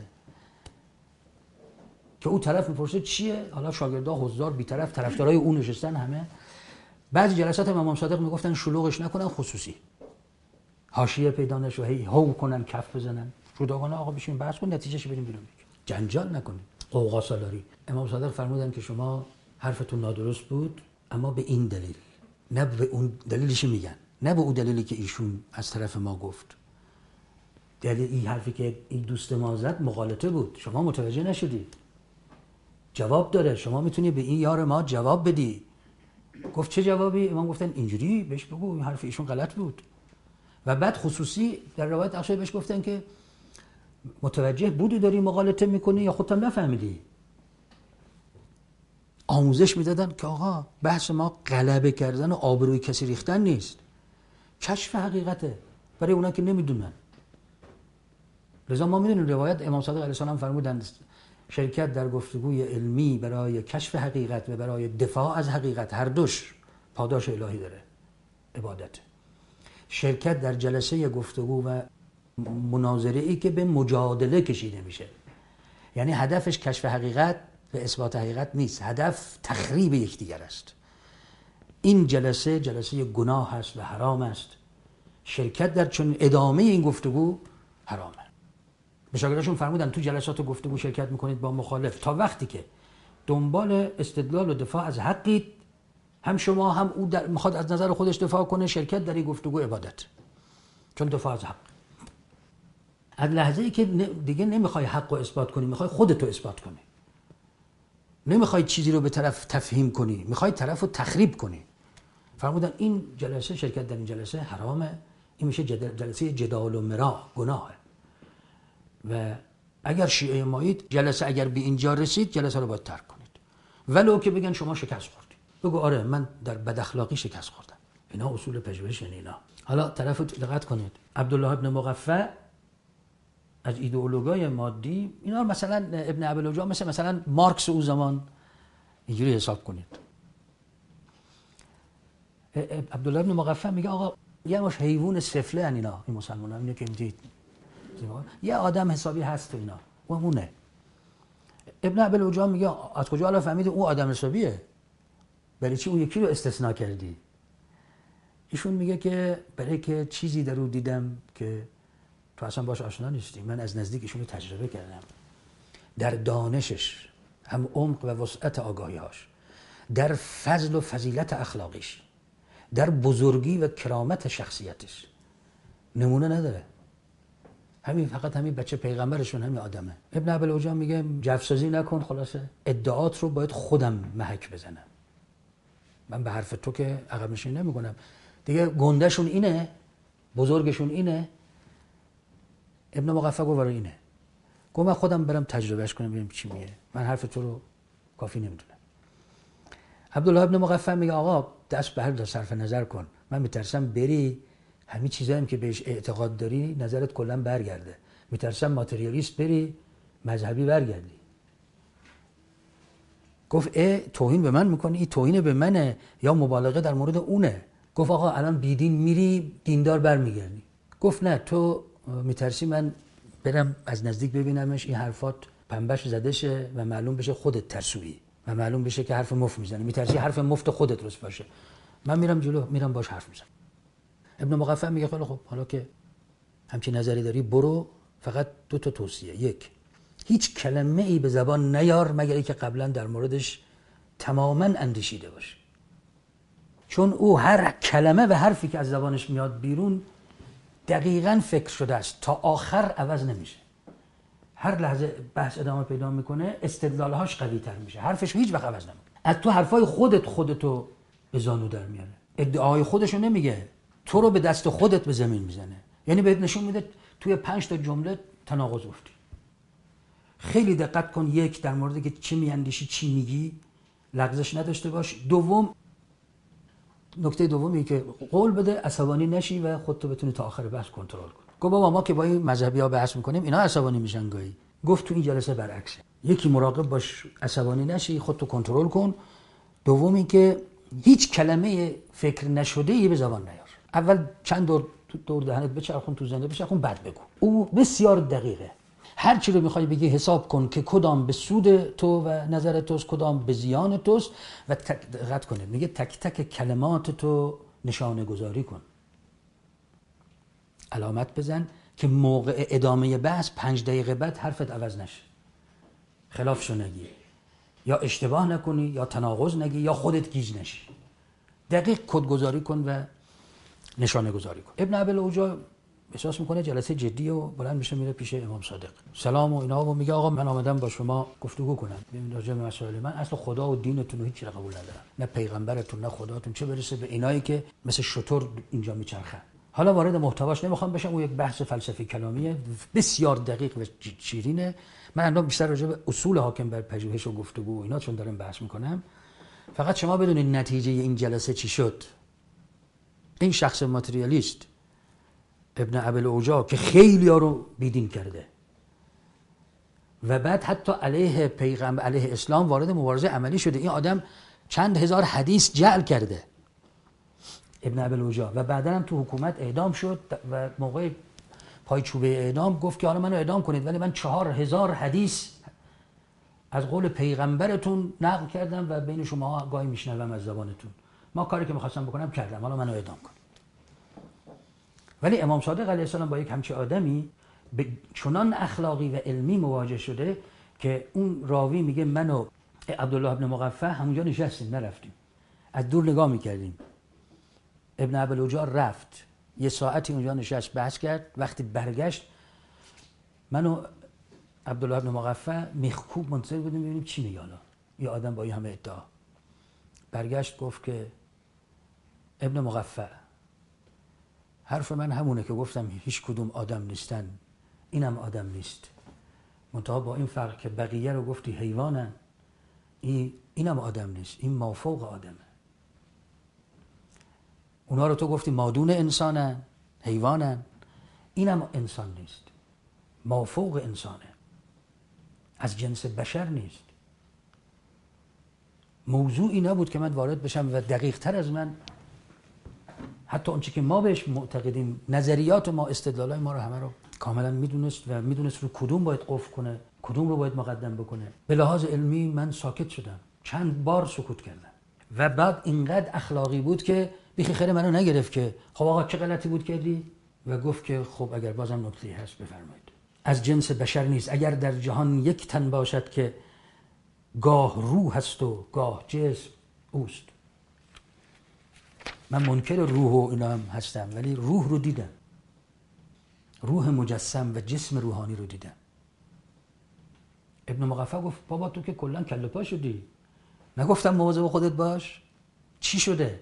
که اون طرف میپرسه چیه؟ حالا شاگردا حضار بی‌طرف طرفدارای اون نشستن همه. بعضی جلسات امام صادق میگفتن شلوغش نکنن، خصوصی حاشیه پیدا نشه، هی هو کنن، کف بزنن، جداگانه آقا بشین بحث کن، نتیجهش بریم بیرون، جنجال نکنید، قوقا سالاری. امام صادق فرمودن که شما حرفتون نادرست بود، اما به این دلیل، نه به اون دلیلش میگن، نه به اون دلیلی که ایشون از طرف ما گفت. دلیل این حرفی که این دوست ما زد مغالطه بود، شما متوجه نشدید، جواب داره، شما میتونی به این یار ما جواب بدی. گفت چه جوابی؟ امام گفتن اینجوری بهش بگو این حرف ایشون غلط بود. و بعد خصوصی در روایت اخشای بهش گفتن که متوجه بودی داری مغالطه میکنی یا خودت هم نفهمیدی؟ آموزش میدادن که آقا بحث ما غلبه کردن و آبروی کسی ریختن نیست، کشف حقیقته برای اونا که نمیدونن. لذا ما میدونیم روایت امام صادق علیه السلام فرمودند شرکت در گفتگوی علمی برای کشف حقیقت و برای دفاع از حقیقت هر دوش پاداش الهی داره، عبادت. شرکت در جلسه گفتگو و مناظره ای که به مجادله کشیده میشه، یعنی هدفش کشف حقیقت و اثبات حقیقت نیست، هدف تخریب یکدیگر است. این جلسه جلسه گناه است و حرام است. شرکت در چون ادامه این گفتگو حرامه. به شاگرداشون فرمودن تو جلسات گفتگو شرکت میکنید با مخالف تا وقتی که دنبال استدلال و دفاع از حقید، هم شما هم او در میخواد از نظر خودش دفاع کنه. شرکت در این گفتگو عبادت، چون دفاع از حق. از لحظه ای که دیگه نمیخوای حق رو اثبات کنی، میخوای خودتو اثبات کنی، نمیخوای چیزی رو به طرف تفهیم کنی، میخوای طرف رو تخریب کنی. فرمودن این جلسه، شرکت در این جلسه حرامه، این میشه جلسه جدال و مرا، گناهه. و اگر شیعه مایید جلسه اگر به اینجا رسید جلسه رو باید ترک کنید، ولو که بگن شما شکست خوردید. بگو آره من در بد اخلاقی شکست خوردم. اینا اصول پژوهش اینا. حالا طرف دقت کنید، عبدالله ابن مغفع از ایدئولوژی مادی اینا مثلا ابن ابی‌العجا مثل مثلا مارکس او زمان اینجوری حساب کنید. عبدالله ابن مغفع میگه آقا یه مش حیوان سفله ان اینا، این مسلمانان اینو که میدید یه آدم حسابی هست تو اینا و همونه. ابن ابی‌العجا میگه از کجا حالا فهمیدی اون آدم حسابیه؟ برای چی اون یکی رو استثناء کردی؟ ایشون میگه که برای که چیزی در او دیدم که تو اصلا باش آشنا نیستی، من از نزدیک ایشون رو تجربه کردم، در دانشش، هم عمق و وسعت آگاهی‌هاش، در فضل و فضیلت اخلاقیش، در بزرگی و کرامت شخصیتش نمونه نداره. همین فقط همین بچه پیغمبرشون همین آدمه. ابن ابی‌العجا میگه جفسازی نکن، خلاصه ادعات رو باید خودم محک بزنم، من به حرف تو که عقب نشینی نمیکنم دیگه. گندهشون اینه، بزرگشون اینه. ابن مغفع گفت برای اینه، گفت من خودم برم تجربهش کنم ببینم چی میگه، من حرف تو رو کافی نمیدونم. عبدالله ابن مغفع میگه آقا دست به هر دو صرف نظر کن، من میترسم بری همین چیزایی که بهش اعتقاد داری نظرت کلا برگرده، میترسم ماتریالیست بری مذهبی برگردی. گفت اه توهین به من میکنی؟ این توهین به منه یا مبالغه در مورد اونه؟ گفت آقا الان بیدین میری دیندار برمیگردی. گفت نه تو میترسی من برم از نزدیک ببینمش این حرفات پنبش زده شه و معلوم بشه خودت ترسویی و معلوم بشه که حرف مفت میزنی، میترسی حرف مفت خودت درست باشه. من میرم جلو، میرم باش حرف میزنم. ابن مغفع میگه خیلی خب حالا که همچین نظری داری برو، فقط دو تا توصیه. یک، هیچ کلمه ای به زبان نیار مگر اینکه قبلا در موردش تماما اندیشیده باشی، چون او هر کلمه و حرفی که از زبانش میاد بیرون دقیقاً فکر شده است، تا آخر عوض نمیشه. هر لحظه بحث ادامه پیدا میکنه، استدلالهاش قوی تر میشه، حرفش هیچ وقت عوض نمیشه. از تو حرفای خودت خودتو به زانو در میاره، ادعای خودشو نمیگه، تو رو به دست خودت به زمین میزنه. یعنی بهت نشون میده توی پنج تا جمله تناقض افتی. خیلی دقت کن، یک در مورد که چی میاندیشی چی میگی، لغزش نداشته باش. دوم، نکته دومی که قول بده عصبانی نشی و خودتو بتونی تا آخر بحث کنترل کن. گفت بابا ما که با این مذهبی‌ها بحث میکنیم اینا عصبانی میشن گاهی. گفت تو این جلسه برعکسه، یکی مراقب باش عصبانی نشی، خودتو کنترل کن. دومی که هیچ کلمه فکر نشده‌ای به زبان نیار. اول چند دور دور دهنت بچرخون، تو زنده بچرخون، بعد بگو. او بسیار دقیقه. هر چی رو میخوای بگی حساب کن که کدام به سود تو و نظر توست، کدام به زیان توست و دقت کنه. میگه تک تک کلمات تو نشانه گذاری کن، علامت بزن که موقع ادامه بحث پنج دقیقه بعد حرفت عوض نشه، خلافشو نگی، یا اشتباه نکنی، یا تناقض نگی، یا خودت گیج نشی. دقیق کدگذاری کن و نشانه گذاری کن. ابن ابی‌الاوجاع احساس میکنه جلسه جدیه و بلند میشه میره پیش امام صادق، سلام و اینا، و میگه آقا من آمدم با شما گفتگو کنم راجع به مسائل. من اصلا خدا و دینتون رو هیچ چیز قبول ندارم، نه پیغمبرتون نه خداتون، چه برسه به اینایی که مثل شتر اینجا میچرخن. حالا وارد محتواش نمیخوام بشم، اون یک بحث فلسفی کلامیه بسیار دقیق و شیرینه. من الان بیشتر راجع به اصول حاکم بر پژوهش و گفتگو و اینا چون دارم بحث میکنم. فقط شما بدونید نتیجه این جلسه چی شد. این شخص ماتریالیست ابن ابی‌الاوجاع که خیلی ها رو بیدین کرده و بعد حتی علیه پیغمبر علیه اسلام وارد مبارزه عملی شده، این آدم چند هزار حدیث جعل کرده ابن ابی‌الاوجاع و بعدا هم تو حکومت اعدام شد و موقع پایچوبه اعدام گفت که حالا منو اعدام کنید ولی من چهار هزار حدیث از قول پیغمبرتون نقل کردم و بین شما گاهی میشنوم از زبانتون. ما کاری که میخواستم بکنم کردم، حالا منو اعدام کن. ولی امام صادق علیه السلام با یک همچی آدمی به چنان اخلاقی و علمی مواجه شده که اون راوی میگه من و عبدالله ابن مغفع همونجا نشستیم، نرفتیم، از دور نگاه میکردیم. ابن ابی‌الاوجاع رفت یه ساعتی اونجا نشست بحث کرد. وقتی برگشت من و عبدالله ابن مغفع میخکوب منتظر بودیم ببینیم چی میگه. حالا یه آدم با این همه ادعا برگشت گفت که ابن مغفع حرف من همونه که گفتم هیچ کدوم آدم نیستن، اینم آدم نیست، منتها با این فرق که بقیه رو گفتی حیوانن، این اینم آدم نیست، این مافوق آدمه. اونا رو تو گفتی مادون انسانن، حیوانن، اینم انسان نیست، مافوق انسانه، از جنس بشر نیست. موضوعی نبود که من وارد بشم و دقیق تر از من حتی اون چی که ما بهش معتقدیم، نظریات ما، استدلالای ما رو همه رو کاملا میدونست و میدونست رو کدوم باید قفل کنه، کدوم رو باید مقدم بکنه. به لحاظ علمی من ساکت شدم، چند بار سکوت کردم و بعد اینقدر اخلاقی بود که بیخی خیر منو نگرفت که خب آقا چه غلطی بود کردی و گفت که خب اگر بازم نکته‌ای هست بفرمایید. از جنس بشر نیست. اگر در جهان یک تن باشد که گاه روح هست و گاه جسم، اوست. من منکر روح و اینا هم هستم ولی روح رو دیدم، روح مجسم و جسم روحانی رو دیدم. ابن مغفع گفت بابا تو که کلا کله پا شدی، نگفتم مواظب خودت باش؟ چی شده؟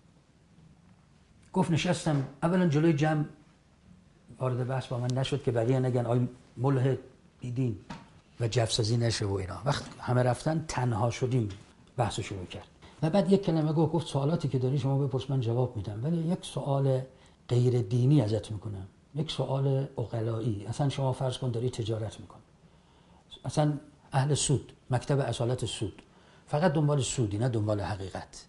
گفت نشستم اولا جلوی جمع وارد بحث با من نشد که بقیه نگن آی ملحد بیدین و جفسازی نشه و اینا. وقت همه رفتن تنها شدیم بحث شروع کرد و بعد یک کلمه گفت گفت سوالاتی که داری شما بپرس من جواب میدم، ولی یک سوال غیر دینی ازت میکنم، یک سوال عقلایی. اصلا شما فرض کن داری تجارت میکنی، اصلا اهل سود، مکتب اصالت سود، فقط دنبال سودی نه دنبال حقیقت.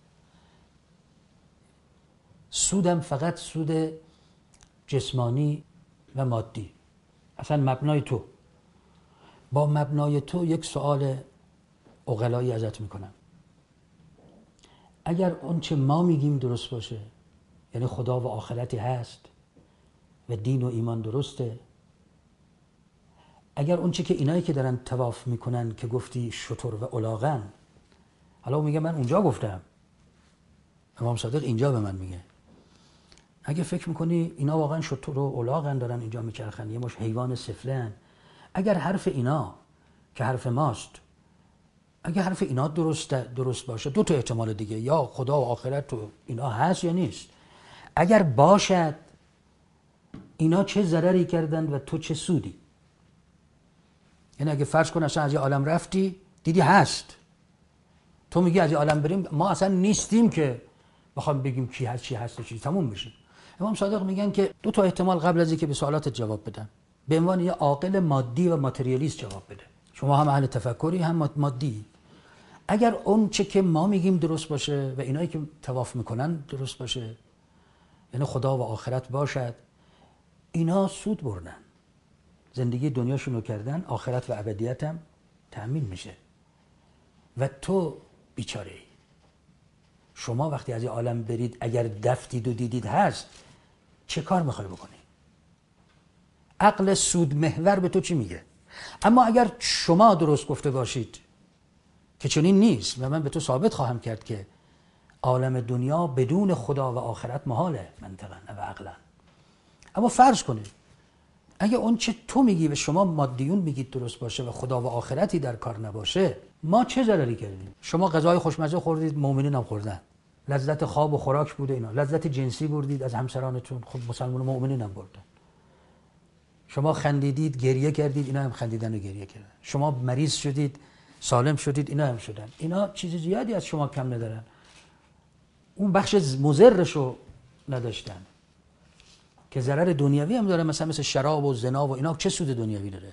سودم فقط سود جسمانی و مادی، اصلا مبنای تو. با مبنای تو یک سوال عقلایی ازت میکنم. اگر اون چه ما میگیم درست باشه، یعنی خدا و آخرتی هست و دین و ایمان درسته، اگر اون چه که اینایی که دارن طواف میکنن که گفتی شتر و الاغن، حالا میگه من اونجا گفتم، امام صادق اینجا به من میگه، اگه فکر میکنی اینا واقعا شتر و الاغن دارن اینجا میچرخن، یه مش حیوان سفلن، اگر حرف اینا که حرف ماست، اگه حرف اینا درست درست باشه، دو تا احتمال دیگه، یا خدا و آخرت تو اینا هست یا نیست. اگر باشد اینا چه ضرری کردن و تو چه سودی؟ یعنی اگه فرض کن اصلا از یه عالم رفتی دیدی هست، تو میگی از این عالم بریم، ما اصلا نیستیم که بخوام بگیم کی هست چی هست و چی تموم بشه. امام صادق میگن که دو تا احتمال قبل از اینکه به سوالات جواب بدن به عنوان یه عاقل مادی و ماتریالیست جواب بده. شما هم اهل تفکری هم مادی. اگر اون چه که ما میگیم درست باشه و اینایی که طواف میکنن درست باشه، یعنی خدا و آخرت باشد، اینا سود بردن، زندگی دنیاشون رو کردن، آخرت و ابدیت هم تأمین میشه و تو بیچاره ای. شما وقتی از این عالم برید اگر دفتید و دیدید هست، چه کار میخوای بکنی؟ عقل سود محور به تو چی میگه؟ اما اگر شما درست گفته باشید که چنین نیست و من به تو ثابت خواهم کرد که عالم دنیا بدون خدا و آخرت محاله منطقاً و عقلاً. اما فرض کنید اگه اون چه تو میگی و شما مادیون میگید درست باشه و خدا و آخرتی در کار نباشه، ما چه ضرری کردیم؟ شما غذای خوشمزه خوردید، مؤمنین هم خوردن، لذت خواب و خوراک بوده، اینا لذت جنسی بردید از همسرانتون، خب مسلمان و مؤمنین هم بردن. شما خندیدید، گریه کردید، اینا هم خندیدن و گریه کردن. شما مریض شدید، سالم شدید، اینا هم شدن. اینا چیز زیادی از شما کم ندارن. اون بخش مضرشو نداشتن که ضرر دنیوی هم داره، مثلا مثل شراب و زنا و اینا. چه سود دنیوی داره؟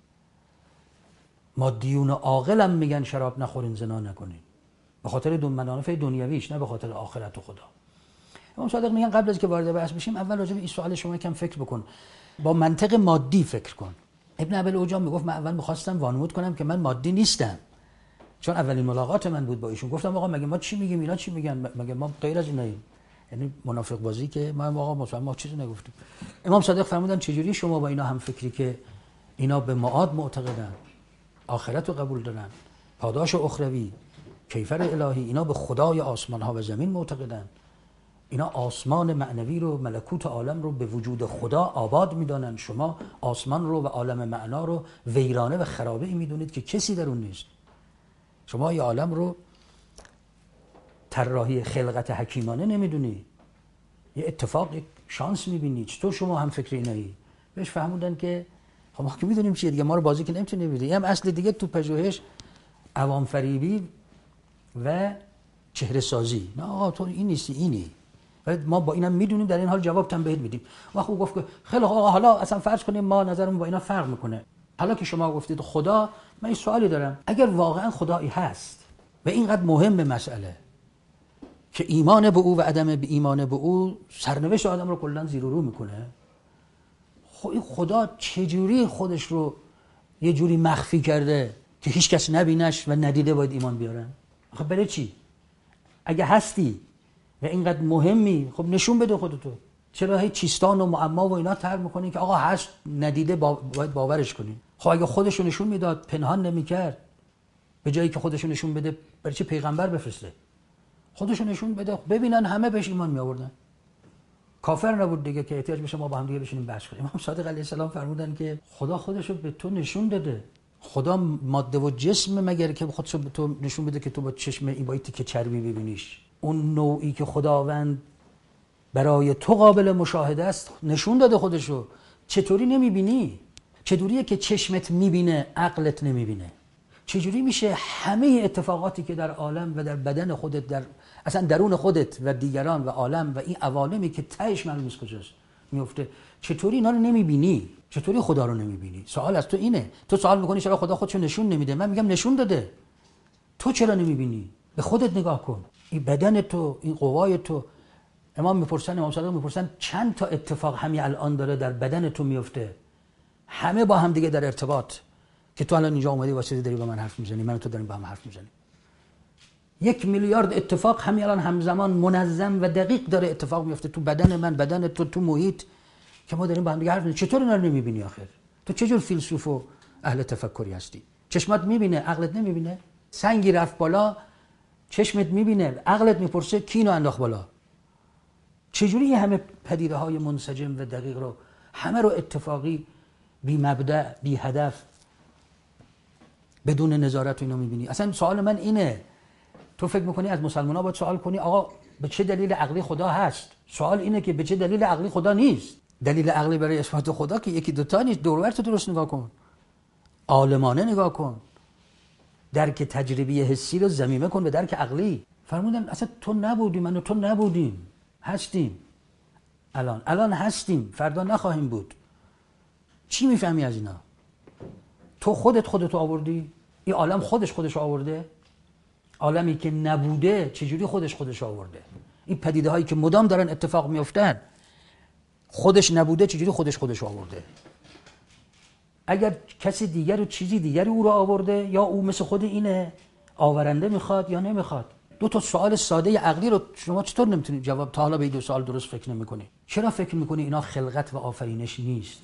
مادیون و عاقل هم میگن شراب نخورین، زنا نکنین، به خاطر دون منافع دنیویش، نه به خاطر آخرت و خدا. امام صادق میگن قبل از که وارد بحث بشیم اول راجع به این سوال شما کم فکر بکن، با منطق مادی فکر کن. ابن ابی العجام میگفت من اول میخواستم وانمود کنم که من مادی نیستم، چون اولین ملاقات من بود با ایشون. گفتم آقا مگه ما چی میگیم اینا چی میگن، مگه ما غیر از ایناییم؟ یعنی منافق بازی که ما آقا مسلمان ما چیزی نگفتیم. امام صادق فرمودن چجوری شما با اینا هم فکری که اینا به معاد معتقدن، آخرت رو قبول دارن، پاداش اخروی، کیفر الهی، اینا به خدای آسمان ها و زمین معتقدن، اینا آسمان معنوی رو، ملکوت عالم رو به وجود خدا آباد میدانن، شما آسمان رو و عالم معنا رو ویرانه و خرابه ای میدونید که کسی در اون نیست. شما این عالم رو طراحی خلقت حکیمانه نمیدونی، یه اتفاق، یک شانس میبینی. چطور شما هم فکر اینایی؟ بهش فهموندن که خب ما که میدونیم چیه دیگه، ما رو بازی که نمیتونی ببینی. این هم اصل دیگه تو پژوهش عوام فریبی و چهره سازی. نه آقا تو این نیستی، اینی. و ما با اینم میدونیم، در این حال جواب تام بهت میدیم. و خوب گفت که خیلی آقا حالا اصلا فرض کنیم ما نظرمون با اینا فرق میکنه. حالا که شما گفتید خدا، من این سوالی دارم، اگر واقعا خدایی هست و اینقدر مهم به مسئله که ایمان به او و عدم به ایمان به او سرنوشت آدم رو کلا زیر و رو میکنه، خب این خدا چجوری خودش رو یه جوری مخفی کرده که هیچ کس نبینش و ندیده باید ایمان بیارن؟ خب برای چی؟ اگه هستی و اینقدر مهمی، خب نشون بده خودتو. چرا هی چیستان و معما و اینا طرح میکنی که آقا هست ندیده با... باید باورش کنی؟ خب اگه خودش رو نشون میداد، پنهان نمیکرد، به جایی که خودش رو نشون بده برای چه پیغمبر بفرسته؟ خودش رو نشون بده ببینن همه بهش ایمان می آوردن. کافر نبود دیگه که احتیاج بشه ما با هم دیگه بشینیم بحث کنیم. امام صادق علیه السلام فرمودن که خدا خودش رو به تو نشون داده. خدا ماده و جسم مگر که خودش رو به تو نشون بده که تو با چشم این بایتی که چربی ببینیش؟ اون نوعی که خداوند برای تو قابل مشاهده است نشون داده خودش رو، چطوری نمیبینی؟ چطوریه که چشمت میبینه عقلت نمیبینه؟ چجوری میشه همه اتفاقاتی که در عالم و در بدن خودت، در اصلا درون خودت و دیگران و عالم و این عوالمی که تهش معلوم نیست کجاست میفته، چطوری اینا رو نمیبینی؟ چطوری خدا رو نمیبینی؟ سوال از تو اینه. تو سوال میکنی چرا خدا خودشو نشون نمیده؟ من میگم نشون داده، تو چرا نمیبینی؟ به خودت نگاه کن، این بدن تو، این قوای تو. امام میپرسن، امام صادق میپرسن چند تا اتفاق همین الان داره در بدن تو میفته، همه با هم دیگه در ارتباط، که تو الان اینجا اومدی واسه داری با من حرف میزنی، من و تو داریم با هم حرف میزنیم. یک میلیارد اتفاق همین الان همزمان منظم و دقیق داره اتفاق میفته تو بدن من، بدن تو، تو محیط، که ما داریم با هم دیگه حرف میزنیم. چطور اینا رو نمیبینی آخر؟ تو چه جور فیلسوف و اهل تفکری هستی؟ چشمت میبینه، عقلت نمیبینه؟ سنگی رفت بالا، چشمت میبینه، عقلت میپرسه کی اینو انداخت بالا؟ چجوری این همه پدیده های منسجم و دقیق رو، همه رو اتفاقی، بی مبدأ، بی هدف، بدون نظارت اینو میبینی؟ اصلا سوال من اینه، تو فکر میکنی از مسلمان ها باید سوال کنی آقا به چه دلیل عقلی خدا هست؟ سوال اینه که به چه دلیل عقلی خدا نیست. دلیل عقلی برای اثبات خدا که یکی دوتا نیست. دور و بر تو درست نگاه کن، عالمانه نگاه کن. درک تجربی حسی رو ضمیمه کن به درک عقلی. فرمودن اصلا تو نبودی، من و تو نبودیم، هستیم الان، الان هستیم، فردا نخواهیم بود. چی میفهمی از اینا؟ تو خودت خودتو آوردی؟ این عالم خودش خودش آورده؟ عالمی که نبوده چجوری خودش خودش آورده؟ این پدیده هایی که مدام دارن اتفاق میافتن خودش نبوده چجوری خودش خودش آورده؟ اگر کسی دیگر و چیزی دیگری او رو آورده یا او مثل خود اینه، آورنده میخواد یا نمیخواد؟ دو تا سوال ساده عقلی رو شما چطور نمیتونید جواب؟ تا حالا به این دو سوال درست فکر نمیکنی. چرا فکر میکنی اینا خلقت و آفرینش نیست؟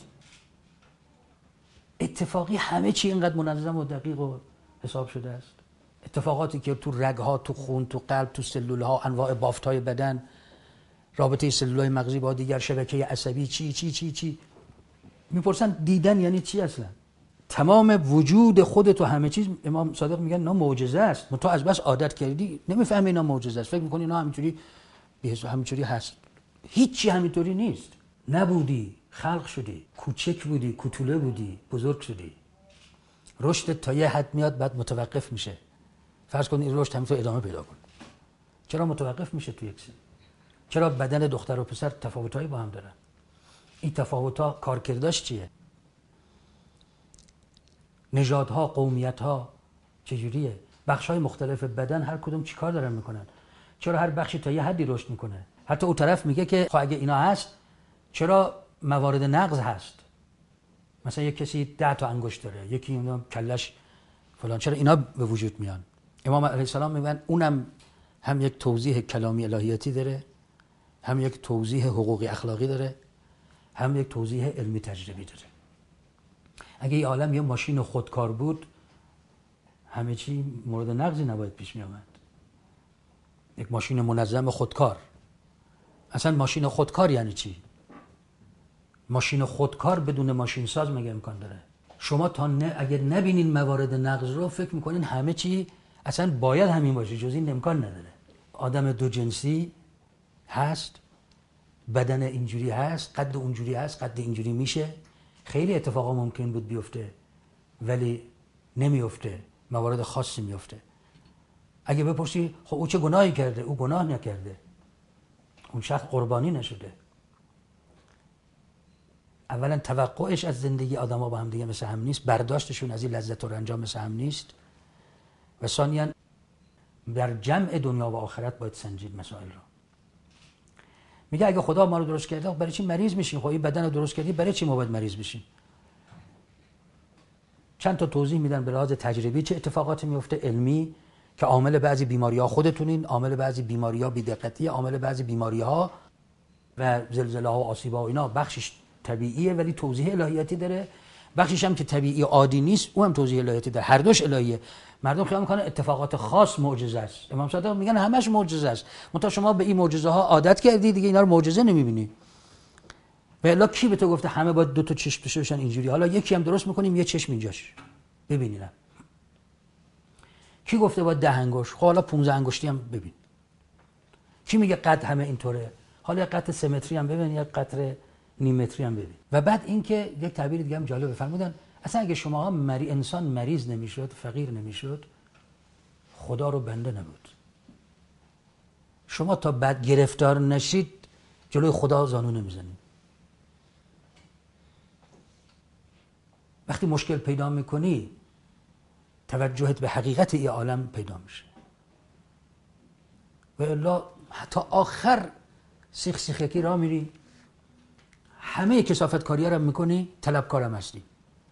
اتفاقی همه چی اینقدر منظم و دقیق و حساب شده است. اتفاقاتی که تو رگ‌ها، تو خون، تو قلب، تو سلول‌ها، انواع بافت‌های بدن، رابطه سلولای مغزی با دیگر، شبکه عصبی، چی چی چی چی میپرسن دیدن یعنی چی اصلا؟ تمام وجود خودت و همه چیز، امام صادق میگن اینا معجزه است. تو از بس عادت کردی نمیفهمی اینا معجزه است، فکر میکنی اینا همینجوری همینجوری هست. هیچی همینطوری نیست. نبودی، خلق شدی، کوچک بودی، کوتوله بودی، بزرگ شدی. رشد تا یه حد میاد بعد متوقف میشه. فرض کن این رشد همینطور ادامه پیدا کن. چرا متوقف میشه تو یک سن؟ چرا بدن دختر و پسر تفاوتایی با هم دارن؟ این تفاوت‌ها کارکردش چیه؟ نژادها، قومیت‌ها چجوریه؟ بخش‌های مختلف بدن هر کدوم چیکار دارن میکنن؟ چرا هر بخشی تا یه حدی رشد میکنه؟ حتی اون طرف میگه که خب اگه اینا هست چرا موارد نقض هست؟ مثلا یک کسی ده تا انگشت داره، یکی اونم کلش فلان، چرا اینا به وجود میان؟ امام علیه السلام میگن اونم هم یک توضیح کلامی الهیاتی داره، هم یک توضیح حقوقی اخلاقی داره، هم یک توضیح علمی تجربی داره. اگه این عالم یه ماشین خودکار بود همه چی مورد نقضی نباید پیش می آمد. یک ماشین منظم خودکار. اصلا ماشین خودکار یعنی چی؟ ماشین خودکار بدون ماشین ساز مگه امکان داره؟ شما تا نه اگر نبینین موارد نقض رو فکر میکنین همه چی اصلا باید همین باشه، جز این امکان نداره. آدم دو جنسی هست، بدن اینجوری هست، قد اونجوری هست، قد اینجوری میشه. خیلی اتفاقا ممکن بود بیفته ولی نمیفته، موارد خاصی میفته. اگه بپرسی خب او چه گناهی کرده؟ او گناه نکرده، اون شخص قربانی نشده. اولا توقعش از زندگی آدما با هم دیگه مثل هم نیست، برداشتشون از این لذت و رنج مثل هم نیست. و ثانیاً در جمع دنیا و آخرت باید سنجید مسائل رو. میگه اگه خدا ما رو درست کرده برای چی مریض میشیم؟ خب این بدن رو درست کردی برای چی ما باید مریض بشیم؟ چند تا توضیح میدن به لحاظ تجربی چه اتفاقاتی میفته، علمی، که عامل بعضی بیماری‌ها خودتونین، عامل بعضی بیماری‌ها بی‌دقتی، عامل بعضی بیماری‌ها و زلزله‌ها و آسیب‌ها و اینا بخشش طبیعیه ولی توضیح الهیاتی داره، بخشش هم که طبیعی عادی نیست اون هم توضیح الهیاتی داره. هر دوش الهیه. مردم خیال میکنن اتفاقات خاص معجزه است. امام صادق میگن همش معجزه است. منتها شما به این معجزه ها عادت کردی دیگه اینا رو معجزه نمیبینی. و الا کی به تو گفته همه باید دو تا چشم داشته باشن اینجوری؟ حالا یکی هم درست میکنیم یه چشم اینجاش ببینید. کی گفته باید ده انگشت؟ خب حالا پانزده انگشتی هم ببین. کی میگه قد همه اینطوره؟ حالا قد سه متری هم ببین یا قطر نیم متری هم ببین. و بعد اینکه یک تعبیر دیگه هم جالب فرمودن، اصلا اگه شما مری انسان مریض نمیشد، فقیر نمیشد، خدا رو بنده نبود. شما تا بعد گرفتار نشید جلوی خدا زانو نمیزنید. وقتی مشکل پیدا میکنی توجهت به حقیقت این عالم پیدا میشه. و الا تا آخر سیخ سیخکی را میری، همه کثافت کاری رو میکنی، طلبکارم هستی.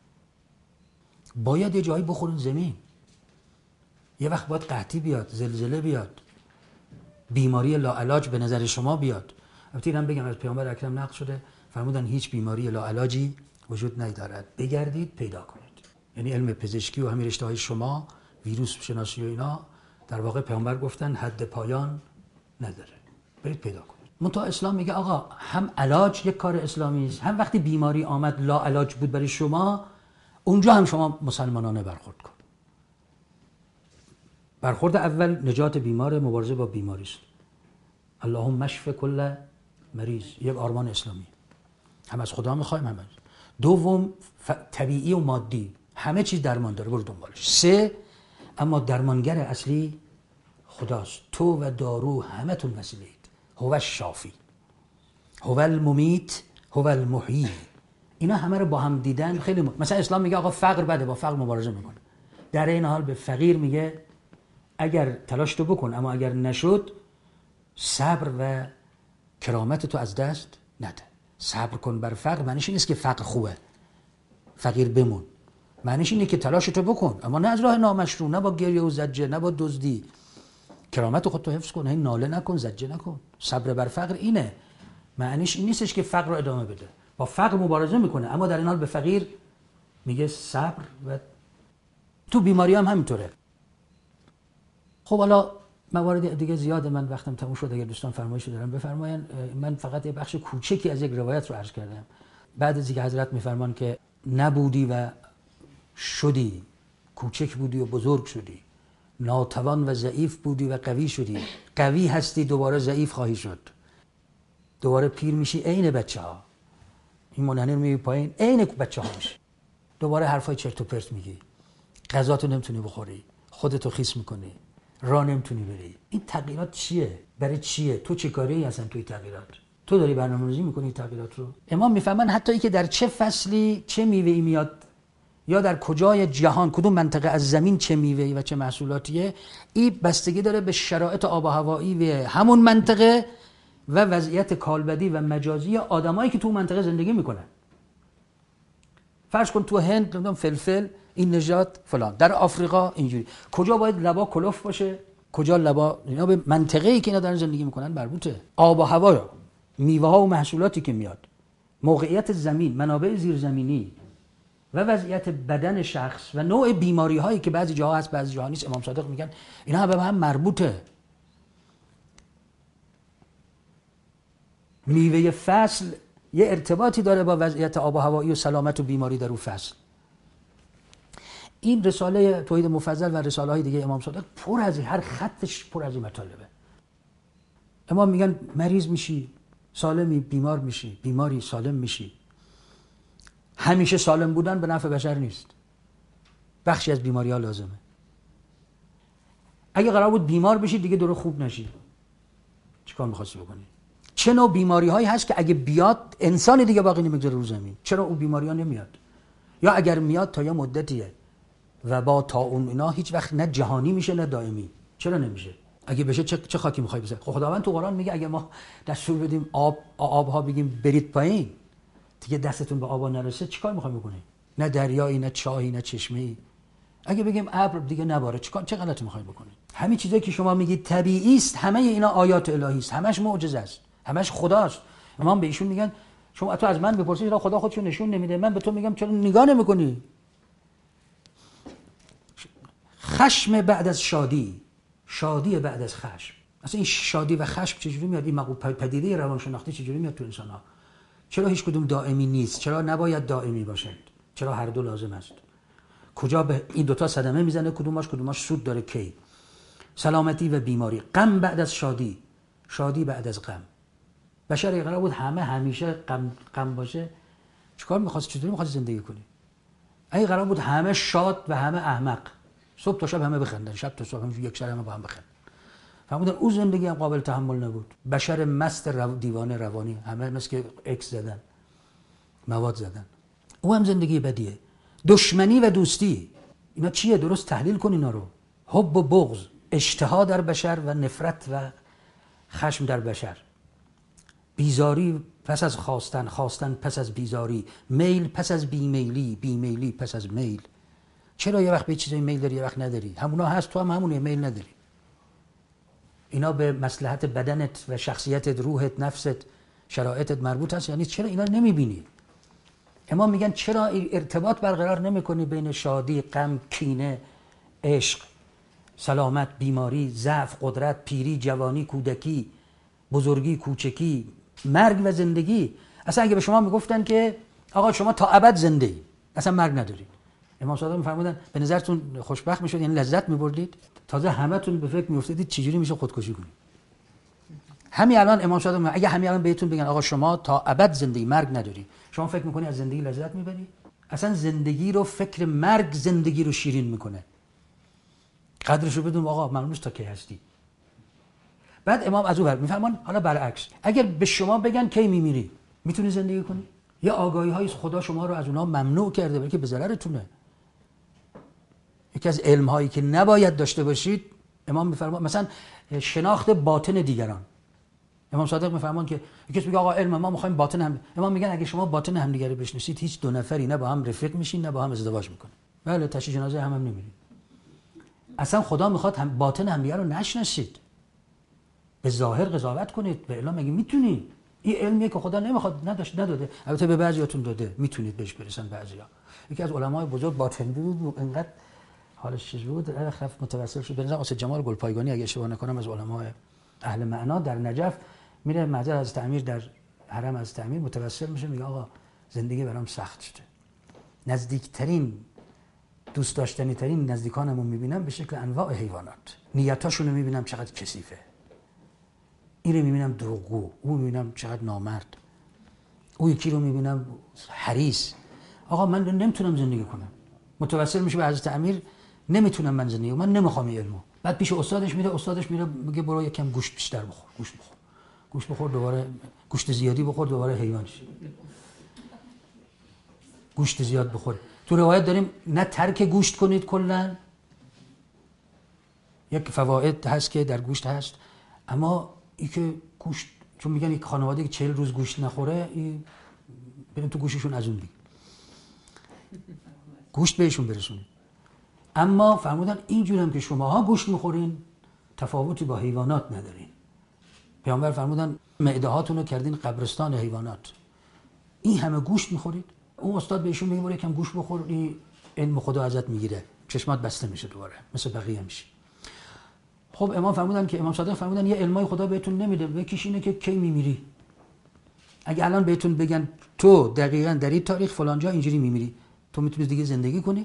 باید یه جایی بخورین زمین. یه وقت باید قحطی بیاد، زلزله بیاد، بیماری لاعلاج به نظر شما بیاد. البته اینم بگم از پیامبر اکرم نقل شده فرمودن هیچ بیماری لاعلاجی وجود ندارد، بگردید پیدا کنید. یعنی علم پزشکی و همین رشته‌های شما، ویروس شناسی و اینا، در واقع پیامبر گفتن حد پایان نداره، برید پیدا کنید. منتها اسلام میگه آقا هم علاج یک کار اسلامی است، هم وقتی بیماری آمد لاعلاج بود برای شما، اونجا هم شما مسلمانانه برخورد کن. برخورد اول نجات بیمار، مبارزه با بیماری است. اللهم اشف کل مریض، یک آرمان اسلامی. هم از خدا میخوایم هم از. دوم ف... طبیعی و مادی، همه چیز درمان داره، برو دنبالش. سه اما درمانگر اصلی خداست. تو و دارو همه تون وسیله‌اید. هو الشافی، هو الممیت، هو المحیی. اینا همه رو با هم دیدن خیلی م... مثلا اسلام میگه آقا فقر بده، با فقر مبارزه میکنه. در این حال به فقیر میگه اگر تلاش تو بکن، اما اگر نشد صبر و کرامت تو از دست نده. صبر کن بر فقر معنیش نیست که فقر خوبه، فقیر بمون. معنیش اینه که تلاش تو بکن، اما نه از راه نامشروع، نه با گریه و زجه، نه با دزدی. کرامت خودت رو حفظ کن، این ناله نکن، زجه نکن. صبر بر فقر اینه. معنیش این نیستش که فقر رو ادامه بده. با فقر مبارزه میکنه، اما در این حال به فقیر میگه صبر. و تو بیماری هم همینطوره. خب حالا موارد دیگه زیاده، من وقتم تموم شد. اگر دوستان فرمایشی دارن بفرماین. من فقط یه بخش کوچکی از یک روایت رو عرض کردم. بعد از اینکه حضرت میفرمان که نبودی و شدی، کوچک بودی و بزرگ شدی، ناتوان و ضعیف بودی و قوی شدی، قوی هستی دوباره ضعیف خواهی شد، دوباره پیر میشی عین بچه ها. این منحنی رو میبینی پایین عین بچه ها میشی، دوباره حرفای چرت و پرت میگی، غذاتو نمیتونی بخوری، خودتو خیس میکنی، راه نمیتونی بری. این تغییرات چیه؟ برای چیه؟ تو چه کاری هستن توی تغییرات؟ تو داری برنامه‌ریزی میکنی تغییرات رو؟ امام میفهمن حتی ای که در چه فصلی چه میوه‌ای میاد، یا در کجای جهان کدوم منطقه از زمین چه میوه‌ای و چه محصولاتیه، این بستگی داره به شرایط آب و هوایی و همون منطقه و وضعیت کالبدی و مجازی آدمایی که تو منطقه زندگی میکنن. فرض کن تو هند نمیدونم فلفل این نژاد فلان، در آفریقا اینجوری. کجا باید لبا کلوف باشه، کجا لبا، اینا به منطقه‌ای که اینا دارن زندگی میکنن مربوطه. آب و هوا، میوه ها و محصولاتی که میاد، موقعیت زمین، منابع زیرزمینی و وضعیت بدن شخص و نوع بیماری هایی که بعضی جاها هست بعضی جاها نیست. امام صادق میگن اینا به هم مربوطه. میوه فصل یه ارتباطی داره با وضعیت آب و هوایی و سلامت و بیماری در اون فصل. این رساله توحید مفضل و رساله های دیگه امام صادق پر از هر خطش پر از مطالبه. امام میگن مریض میشی سالمی، بیمار میشی بیماری، سالم میشی. همیشه سالم بودن به نفع بشر نیست، بخشی از بیماری ها لازمه. اگه قرار بود بیمار بشی دیگه دور خوب نشی، چیکار می‌خواستی بکنی؟ چه نوع بیماری هایی هست که اگه بیاد انسان دیگه باقی نمیگذاره رو زمین؟ چرا اون بیماری ها نمیاد؟ یا اگر میاد تا یه مدتیه و با تا اون اینا هیچ وقت نه جهانی میشه نه دائمی. چرا نمیشه؟ اگه بشه چه چه خاکی میخوای بزنی؟ خب خداوند تو قرآن میگه اگه ما دستور بدیم آب آبها بگیم برید پایین دیگه دستتون به آبا نرسه، چیکار میخوای بکنی؟ نه دریایی نه چاهی نه چشمه‌ای. اگه بگیم ابر دیگه نباره، چیکار چه غلطی میخوای بکنی؟ همین چیزایی که شما میگید طبیعی است، همه اینا آیات الهی است، همش معجزه است، همش خداست. امام به ایشون میگن شما تو از من بپرسید چرا خدا خودشو نشون نمیده؟ من به تو میگم چرا نگاه نمیکنی؟ خشم بعد از شادی، شادی بعد از خشم. اصلا این شادی و خشم چجوری میاد؟ این مقوله پدیده روانشناختی چجوری میاد تو انسان‌ها؟ چرا هیچ کدوم دائمی نیست؟ چرا نباید دائمی باشد؟ چرا هر دو لازم است؟ کجا به این دوتا صدمه میزنه؟ کدوماش کدوماش سود داره؟ کی؟ سلامتی و بیماری، غم بعد از شادی، شادی بعد از غم. بشر قرار بود همه همیشه غم غم باشه، چیکار می‌خواست؟ چطوری می‌خواست زندگی کنی؟ اگه قرار بود همه شاد و همه احمق، صبح تا شب همه بخندن، شب تا صبح همه یک سر همه با هم بخندن، فهمیدن اون زندگی هم قابل تحمل نبود. بشر مست رو... دیوانه روانی، همه مثل که اکس زدن، مواد زدن. او هم زندگی بدیه. دشمنی و دوستی، اینا چیه؟ درست تحلیل کن اینا رو. حب و بغض، اشتها در بشر و نفرت و خشم در بشر. بیزاری پس از خواستن، خواستن پس از بیزاری، میل پس از بیمیلی، بیمیلی پس از میل. چرا یه وقت به چیزای میل داری یه وقت نداری؟ همونا هست، تو هم همونه، میل نداری. اینا به مصلحت بدنت و شخصیتت، روحت، نفست، شرایطت مربوط هست یعنی چرا اینا نمیبینی؟ امام میگن چرا ارتباط برقرار نمیکنی بین شادی، غم، کینه، عشق، سلامت، بیماری، ضعف، قدرت، پیری، جوانی، کودکی، بزرگی، کوچکی، مرگ و زندگی؟ اصلا اگه به شما میگفتن که آقا شما تا ابد زنده ای، اصلا مرگ ندارید، امام صادق میفرمودن به نظرتون خوشبخت میشد؟ یعنی لذت میبردید؟ تازه همتون به فکر میافتادید چجوری میشه خودکشی کنید. همین الان امام صادق میگه اگه همین الان بهتون بگن آقا شما تا ابد زندگی، مرگ نداری، شما فکر میکنی از زندگی لذت میبری؟ اصلا زندگی رو، فکر مرگ زندگی رو شیرین میکنه. قدرشو بدون آقا ممنون تا کی هستی. بعد امام از اون میفرمان حالا برعکس، اگر به شما بگن کی میمیری میتونی زندگی کنی؟ یه آگاهی های خدا شما رو از اونها ممنوع کرده بلکه به ضررتونه. یکی از علم هایی که نباید داشته باشید، امام میفرمان مثلا شناخت باطن دیگران. امام صادق میفرمان که یکی میگه آقا علم ما میخوایم باطن هم، امام میگن اگه شما باطن همدیگه رو بشناسید هیچ دو نفری نه با هم رفیق میشین نه با هم ازدواج میکنن. بله تشییع جنازه هم, هم نمیرید. اصلا خدا میخواد هم باطن همدیگه رو نشناسید، به ظاهر قضاوت کنید. به اعلام مگه میتونی؟ این علمیه که خدا نمیخواد نداشت نداده، البته به بعضیاتون داده، میتونید بهش برسن بعضیا. یکی از علمای بزرگ باطنی بود، اینقدر حالش چیز بود رفت متوسل شد. بنظر اسد جمال گلپایگانی اگه اشتباه نکنم از علمای اهل معنا در نجف میره محضر از تعمیر در حرم از تعمیر متوسل میشه، میگه آقا زندگی برام سخت شده، نزدیکترین دوست داشتنی ترین نزدیکانمو میبینم به شکل انواع حیوانات، نیتاشونو میبینم چقدر کثیفه، اینو میبینم دروغگو، اون میبینم چقدر نامرد، اون یکی رو میبینم حریص. آقا من نمیتونم زندگی کنم. متوسل میشه به حضرت امیر، نمیتونم من زندگی کنم، من نمیخوام این علمو. بعد پیش استادش میره، استادش میره میگه برو یکم گوشت بیشتر بخور، گوشت بخور گوشت بخور دوباره گوشت زیادی بخور دوباره حیوان شی. گوشت زیاد بخور. تو روایت داریم نه ترک گوشت کنید کلا، یک فواید هست که در گوشت هست، اما این که گوشت، چون میگن یک خانواده که چهل روز گوشت نخوره این بریم تو گوششون از اون دیگه گوشت بهشون برسونید. اما فرمودن اینجور هم که شماها گوشت میخورین تفاوتی با حیوانات ندارین. پیامبر فرمودن معده هاتون رو کردین قبرستان حیوانات، این همه گوشت میخورید. اون استاد بهشون میگه برو یکم گوشت بخور، این علم خدا ازت میگیره، چشمات بسته میشه دوباره مثل بقیه میشه. خب امام فرمودن که امام صادق فرمودن یه علمای خدا بهتون نمیده، یکیش اینه که کی میمیری. اگه الان بهتون بگن تو دقیقاً در این تاریخ فلان جا اینجوری میمیری، تو میتونی دیگه زندگی کنی؟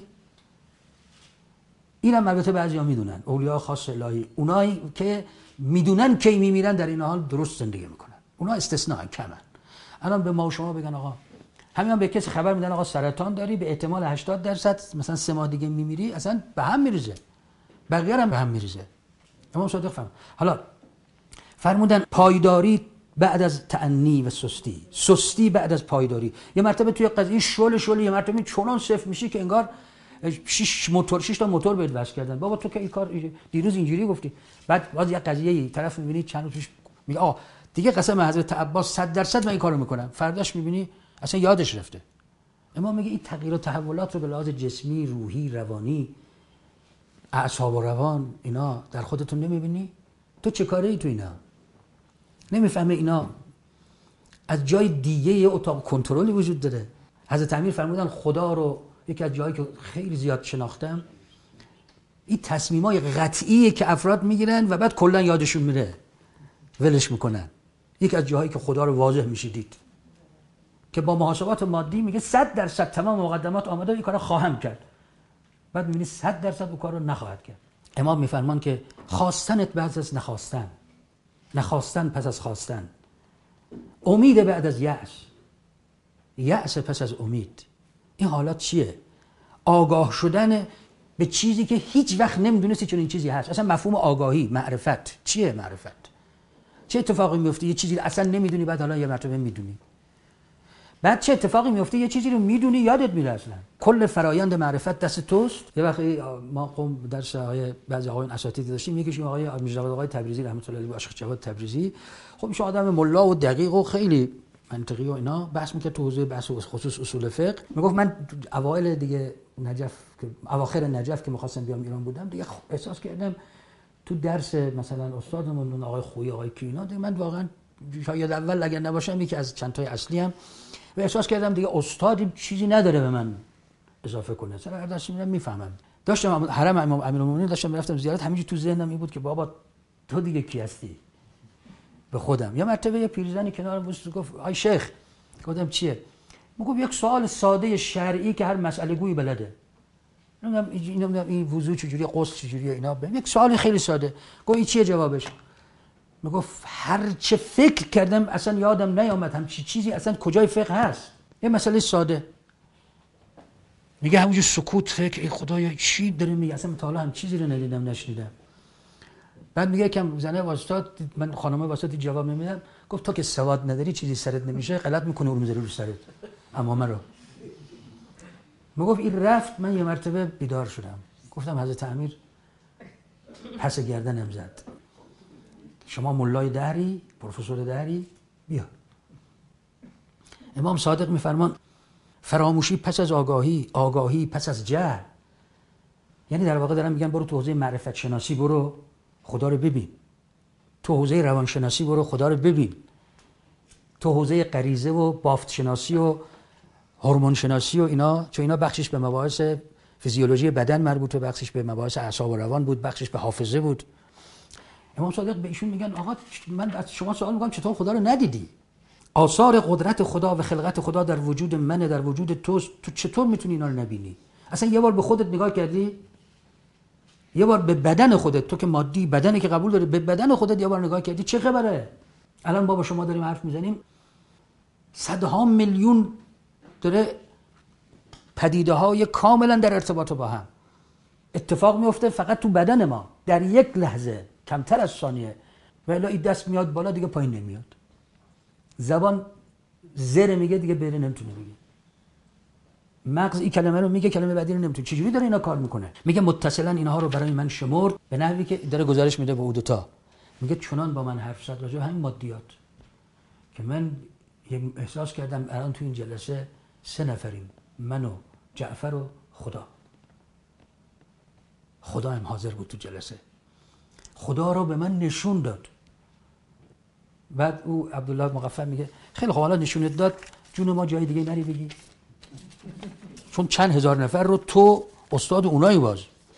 اینم البته بعضیا میدونن، اولیاء خاص الهی، اونایی که میدونن کی میمیرن در این حال درست زندگی میکنن، اونا استثناء کمن. الان به ما و شما بگن آقا همین به کسی خبر میدن آقا سرطان داری به احتمال هشتاد درصد مثلا سه ماه دیگه میمیری، اصلا به هم میریزه، بقیه هم به هم میریزه. امام صادق فرمود حالا فرمودن پایداری بعد از تأنی و سستی، سستی بعد از پایداری. یه مرتبه توی قضیه شل شل یه مرتبه چنان صفر میشی که انگار شش موتور شش تا موتور بهت وصل کردن. بابا تو که این کار دیروز اینجوری گفتی، بعد باز یه قضیه طرف میبینی چند روز پیش میگه آ دیگه قسم حضرت عباس صد درصد من این کارو میکنم، فرداش میبینی اصلا یادش رفته. امام میگه این تغییر و تحولات رو به لحاظ جسمی، روحی، روانی، اعصاب و روان اینا در خودتون نمیبینی؟ تو چه کاره ای تو اینا؟ نمیفهمه اینا از جای دیگه یه اتاق کنترلی وجود داره. حضرت امیر فرمودن خدا رو یکی از جایی که خیلی زیاد شناختم، این تصمیمای قطعیه که افراد میگیرن و بعد کلا یادشون میره، ولش میکنن. یکی از جاهایی که خدا رو واضح میشه دید که با محاسبات مادی میگه صد درصد تمام مقدمات آماده، این کارو خواهم کرد، بعد میبینی صد درصد اون کارو نخواهد کرد. امام میفرمان که خواستنت بعد از نخواستن، نخواستن پس از خواستن، امید بعد از یأس، یأس پس از امید. این حالات چیه؟ آگاه شدن به چیزی که هیچ وقت نمیدونستی چون این چیزی هست. اصلا مفهوم آگاهی، معرفت چیه؟ معرفت چه اتفاقی میفته؟ یه چیزی اصلا نمیدونی بعد حالا یه مرتبه میدونی. بعد چه اتفاقی میفته؟ یه چیزی رو میدونی یادت میره، اصلا کل فرایند معرفت دست توست. یه وقتی ما قوم درس آقای بعضی آقایون اساتید داشتیم، یکیشون آقای مجدد آقای تبریزی رحمت الله علیه، عاشق جواد تبریزی، خب ایشون آدم ملا و دقیق و خیلی منطقی و اینا بحث میکرد تو حوزه بحث و خصوص اصول فقه. میگفت من اوایل دیگه نجف که اواخر نجف که می‌خواستم بیام ایران بودم دیگه احساس کردم تو درس مثلا استادمون آقای خویی آقای کینا دیگه من واقعا شاید اول اگر نباشم یکی از چند تای اصلی هم، و احساس کردم دیگه استادی چیزی نداره به من اضافه کنه. سر هر درسی میرم میفهمم. داشتم حرم امام امیرالمومنین داشتم میرفتم زیارت، همینجوری تو ذهنم این بود که بابا تو دیگه کی هستی؟ به خودم یه مرتبه یه پیرزنی کنارم بود گفت آی شیخ، گفتم چیه؟ میگفت یک سوال ساده شرعی که هر مسئله گویی بلده. نمیدونم اینم این وضو چجوریه، غسل چجوریه، اینا بهم یک سوال خیلی ساده. گفت این چیه جوابش؟ میگفت هر چه فکر کردم اصلا یادم نیامد هم چی چیزی اصلا کجای فقه هست. یه مسئله ساده. میگه همونجور سکوت، فکر ای خدایا چی داره میگه، اصلا تا حالا هم چیزی رو ندیدم نشنیدم. بعد میگه کم زنه واسطات، من خانمه واسطاتی جواب نمیدم، گفت تو که سواد نداری چیزی سرت نمیشه، غلط میکنه اون میذاره رو سرت امامه رو. میگفت این رفت، من یه مرتبه بیدار شدم، گفتم حضرت امیر پس گردنم زد، شما مولای دهری، پروفسور دهری، بیا. امام صادق میفرمان فراموشی پس از آگاهی، آگاهی پس از جهل. یعنی در واقع دارم میگن برو تو حوزه معرفت شناسی برو خدا رو ببین، تو حوزه روانشناسی برو خدا رو ببین، تو حوزه غریزه و بافت شناسی و هورمون شناسی و اینا، چون اینا بخشش به مباحث فیزیولوژی بدن مربوطه، بخشش به مباحث اعصاب و روان بود، بخشش به حافظه بود. امام صادق به ایشون میگن آقا من از شما سوال میکنم چطور خدا رو ندیدی؟ آثار قدرت خدا و خلقت خدا در وجود منه، در وجود توست، تو چطور میتونی اینا رو نبینی؟ اصلا یه بار به خودت نگاه کردی؟ یه بار به بدن خودت، تو که مادی بدنی که قبول داری، به بدن خودت یه بار نگاه کردی؟ چه خبره؟ الان با شما داریم حرف میزنیم، صدها میلیون داره پدیده های کاملا در ارتباط با هم اتفاق میفته فقط تو بدن ما در یک لحظه، کمتر از ثانیه. و الا این دست میاد بالا دیگه پایین نمیاد، زبان زر میگه دیگه بره نمیتونه بگه، مغز این کلمه رو میگه کلمه بعدی رو نمیتونه. چجوری داره اینا کار میکنه؟ میگه متصلا اینها رو برای من شمرد به نحوی که داره گزارش میده به او دوتا، میگه چنان با من حرف زد راجع به همین مادیات که من احساس کردم الان تو این جلسه سه نفریم، من و جعفر و خدا. خدا هم حاضر بود تو جلسه، خدا رو به من نشون داد. بعد او عبدالله مغفر میگه خیلی خوب حالا نشونت داد، جون ما جای دیگه نری بگی، چون چند هزار نفر رو تو استاد اونایی باز.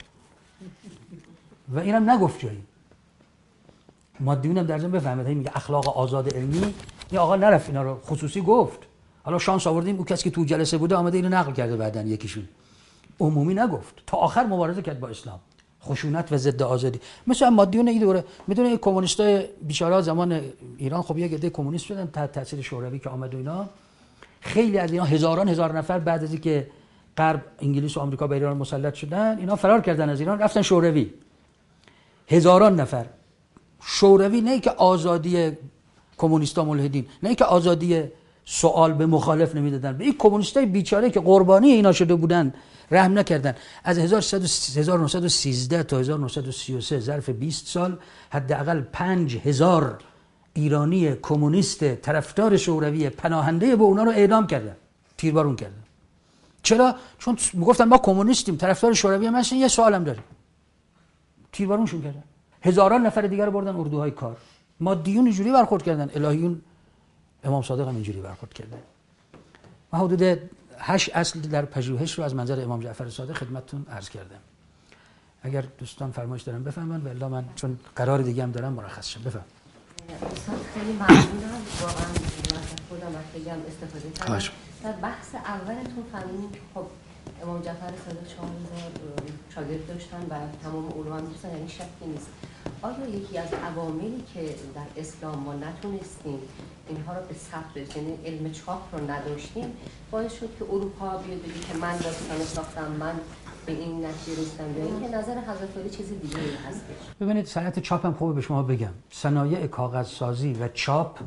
و اینم نگفت جایی، مادیون هم در ضمن بفهمید. میگه اخلاق آزاد علمی، این آقا نرفت اینا رو خصوصی گفت، حالا شانس آوردیم اون کسی که تو جلسه بوده آمده اینو نقل کرده بعدن یکیشون، عمومی نگفت، تا آخر مبارزه کرد با اسلام، خشونت و ضد آزادی. مثلا مادیون این دوره میدونه این کمونیستای بیچاره زمان ایران خب یه گده کمونیست شدن تحت تاثیر شوروی که آمد و اینا، خیلی از اینا هزاران هزار نفر بعد از اینکه غرب انگلیس و آمریکا به ایران مسلط شدن، اینا فرار کردن از ایران رفتن شوروی، هزاران نفر. شوروی نه که آزادی کمونیستا ملحدین، نه که آزادی سوال به مخالف نمیدادن، به این کمونیستای بیچاره که قربانی اینا شده بودن رحم نکردن. از هزار و نهصد و سیزده تا هزار و نهصد و سی و سه ظرف بیست سال حداقل پنج هزار ایرانی کمونیست طرفدار شوروی پناهنده به اونا رو اعدام کردن، تیربارون کردن. چرا؟ چون میگفتن ما کمونیستیم طرفدار شوروی هم هستیم، یه سوالم داریم، تیربارونشون کردن. هزاران نفر دیگر رو بردن اردوهای کار. مادیون اینجوری برخورد کردن، الهیون امام صادق هم اینجوری برخورد کردن. ما حدود هشت اصل در پژوهش رو از منظر امام جعفر صادق خدمتتون عرض کردم. اگر دوستان فرمایش دارن بفهمن، و الا من چون قرار دیگه هم دارم مرخص شم. بفهم. استاد خیلی ممنونم، واقعا من خودم از خیلی هم استفاده کردم. در بحث اولتون فهمیدیم که خب امام جعفر صادق چهار هزار شاگرد داشتن و تمام علوم هم دوستان، یعنی شکی نیست. آیا یکی از عواملی که در اسلام ما نتونستیم اینها رو به ثبت برسونیم، یعنی علم چاپ رو نداشتیم، باعث شد که اروپا بیاد بگه که من داستان ساختم، من به این نتیجه رسیدم، یا اینکه نظر حضرت علی چیز دیگه ای هستش؟ ببینید صنعت چاپ هم خوبه به شما بگم، صنایع کاغذ سازی و چاپ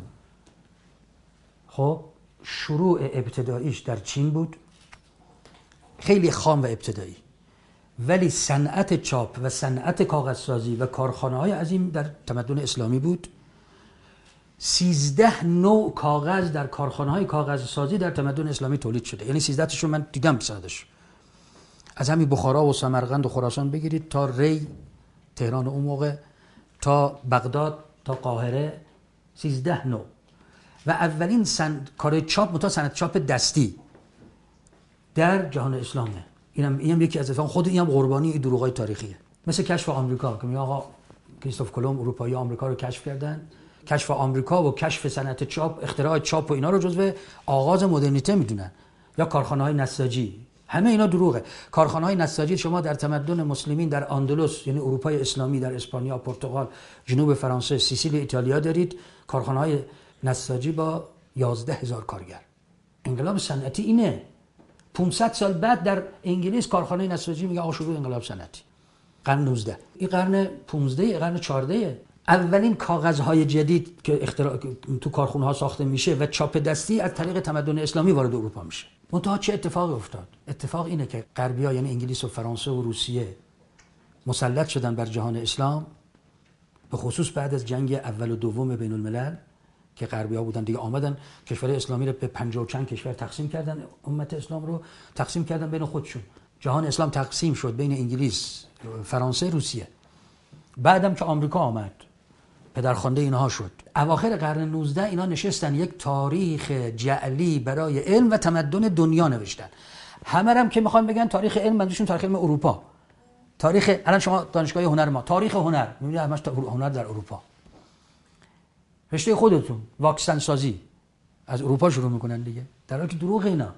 خب شروع ابتداییش در چین بود، خیلی خام و ابتدایی، ولی صنعت چاپ و صنعت کاغذسازی و کارخانه‌های عظیم در تمدن اسلامی بود. سیزده نوع کاغذ در کارخانه‌های کاغذسازی در تمدن اسلامی تولید شده، یعنی سیزده تاشو من دیدم سندش، از همین بخارا و سمرقند و خراسان بگیرید تا ری تهران اون موقع، تا بغداد، تا قاهره، سیزده نوع. و اولین سن... کار چاپ متا صنعت چاپ دستی در جهان اسلامه. اینم اینم یکی از اتفاق، خود اینم قربانی این دروغای تاریخیه. مثل کشف آمریکا که میگه آقا کریستوف کلمب اروپایی آمریکا رو کشف کردن، کشف آمریکا و کشف صنعت چاپ، اختراع چاپ و اینا رو جزو آغاز مدرنیته میدونن. یا کارخانه‌های نساجی، همه اینا دروغه. کارخانه‌های نساجی شما در تمدن مسلمین در اندلس، یعنی اروپای اسلامی، در اسپانیا، پرتغال، جنوب فرانسه، سیسیل، ایتالیا دارید کارخانه‌های نساجی با یازده هزار کارگر. انقلاب صنعتی اینه. پانصد سال بعد در انگلیس کارخانه نساجی میگه آقا شروع انقلاب صنعتی. قرن نوزده، این قرن پانزده، قرن چهارده. اولین کاغذهای جدید که اختراع تو کارخونه ها ساخته میشه و چاپ دستی از طریق تمدن اسلامی وارد اروپا میشه. منتها چه اتفاقی افتاد؟ اتفاق اینه که غربی‌ها یعنی انگلیس و فرانسه و روسیه مسلط شدن بر جهان اسلام، به خصوص بعد از جنگ اول و دوم بین الملل که غربی‌ها بودن دیگه، آمدن کشور اسلامی رو به پنجاه و چند کشور تقسیم کردن، امت اسلام رو تقسیم کردن بین خودشون. جهان اسلام تقسیم شد بین انگلیس، فرانسه، روسیه. بعدم که آمریکا آمد پدرخوانده اینها شد. اواخر قرن نوزده اینا نشستن یک تاریخ جعلی برای علم و تمدن دنیا نوشتن. همه هم که میخوان بگن تاریخ علم، منظورشون تاریخ علم اروپا. تاریخ الان شما دانشگاه هنر ما، تاریخ هنر میبینید همش هنر در اروپا. رشته خودتون واکسن سازی از اروپا شروع میکنن دیگه، در حالی که دروغ اینا.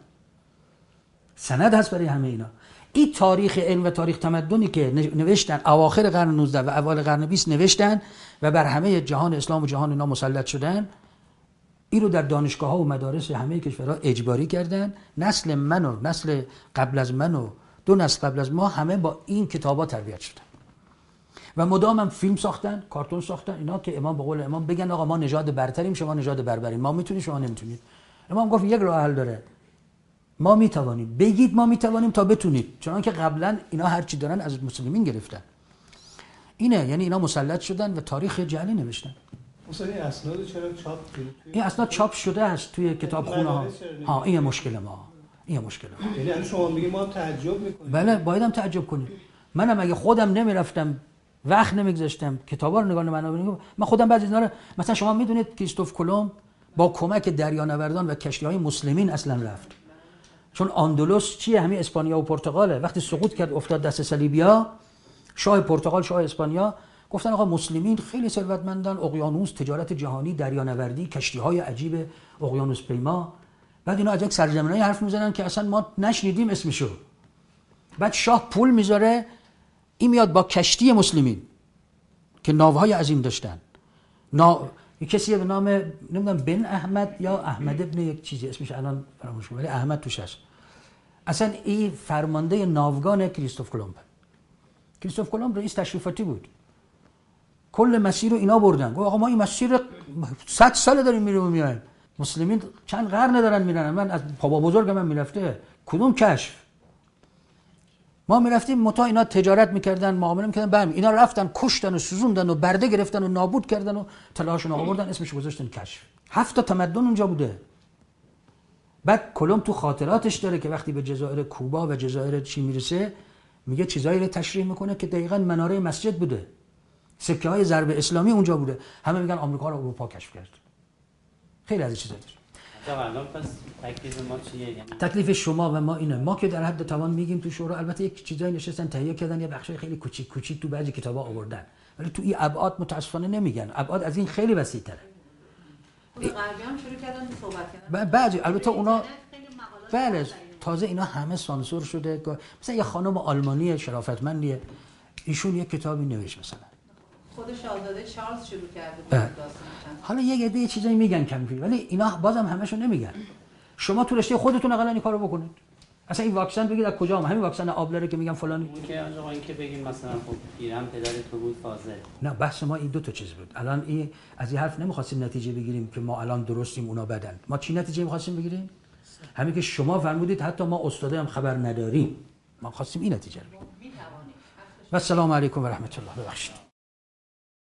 سند هست برای همه اینا. این تاریخ علم و تاریخ تمدنی که نوشتن اواخر قرن نوزده و اوایل قرن بیست نوشتن و بر همه جهان اسلام و جهان اینا مسلط شدن، این رو در دانشگاه ها و مدارس همه کشورها اجباری کردن. نسل من و نسل قبل از من و دو نسل قبل از ما همه با این کتابا تربیت شدن و مدام هم فیلم ساختن، کارتون ساختن، اینا که امام به قول امام بگن آقا ما نژاد برتریم، شما نژاد بربریم، ما میتونیم شما نمیتونید. امام گفت یک راه حل داره، ما میتوانیم، بگید ما میتوانیم تا بتونید، چون که قبلا اینا هر چی دارن از مسلمین گرفتن. اینه، یعنی اینا مسلط شدن و تاریخ جعلی نوشتن. مثلا این اسناد چرا چاپ شده؟ این اسناد چاپ شده است توی کتابخونه ها. ها این مشکل ما. این مشکل ما. یعنی الان شما میگید ما تعجب میکنیم. بله بایدم تعجب کنید. منم اگه خودم نمیرفتم وقت نمیگذاشتم کتابا رو نگاه نمی‌کردم، من خودم بعضی اینا رو، مثلا شما میدونید کریستوف کلمب با کمک دریانوردان و کشتی‌های مسلمین اصلا رفت. چون اندلس چیه؟ همین اسپانیا و پرتغاله. وقتی سقوط کرد افتاد دست صلیبیا، شاه پرتغال، شاه اسپانیا گفتن آقا مسلمین خیلی ثروتمندن، اقیانوس، تجارت جهانی، دریانوردی، کشتی‌های عجیب اقیانوس پیما. بعد اینا از یک سرزمینای حرف میزنن که اصلا ما نشنیدیم اسمشو. بعد شاه پول میذاره، این میاد با کشتی مسلمین که ناوهای عظیم داشتن. نا... کسی به نام نمیدونم بن احمد یا احمد ابن یک چیزی اسمش الان فراموش شد، ولی احمد توش هست. اصلا این فرمانده ناوگان کریستوف کلمب. کریستوف کلمب رئیس تشریفاتی بود. کل مسیر رو اینا بردن. گفت آقا ما این مسیر صد سال داریم میریم و میایم. مسلمین چند قرن دارن میرن. من از بابا بزرگم من میرفته. کدوم کشف؟ ما میرفتیم متا اینا تجارت میکردن، معامله میکردن، برمی اینا رفتن کشتن و سوزوندن و برده گرفتن و نابود کردن و طلاهاشون آوردن، اسمش گذاشتن کشف. هفت تا تمدن اونجا بوده. بعد کلم تو خاطراتش داره که وقتی به جزایر کوبا و جزایر چی میرسه، میگه چیزایی رو تشریح میکنه که دقیقاً مناره مسجد بوده، سکه های ضرب اسلامی اونجا بوده. همه میگن آمریکا رو اروپا کشف کرد. خیلی از چیزا داره. الان پس تکلیف ما چیه؟ یعنی تکلیف شما و ما اینه، ما که در حد توان میگیم تو شورا، البته یک چیزایی نشستن تهیه کردن، یه بخشای خیلی کوچیک کوچیک تو بعضی کتابا آوردن، ولی تو این ابعاد متاسفانه نمیگن. ابعاد از این خیلی وسیع‌تره. غربی هم شروع کردن صحبت کردن. بعضی البته اونا بله تازه اینا همه سانسور شده. مثلا یه خانم آلمانی شرافتمندیه، ایشون یه کتابی نوشت مثلا. خود شاهزاده چارلز شروع کرده بود داستان. حالا یه عده چیزایی میگن کم کم، ولی اینا بازم همشو نمیگن. شما تو رشته خودتون اقلا این کارو بکنید. اصلا این واکسن بگید از کجا اومد؟ همین واکسن آبلره که میگن فلانی. اون که آقا این که بگیم مثلا خب ایران پدر تو بود فاضل. نه بحث ما این دو تا چیز بود. الان این از این حرف نمیخواستیم نتیجه بگیریم که ما الان درستیم اونا بدن. ما چی نتیجه میخواستیم بگیریم؟ همین که شما فرمودید حتی ما استاده هم خبر نداریم. ما خواستیم این نتیجه رو بگیریم. و السلام علیکم و رحمت الله. ببخشید.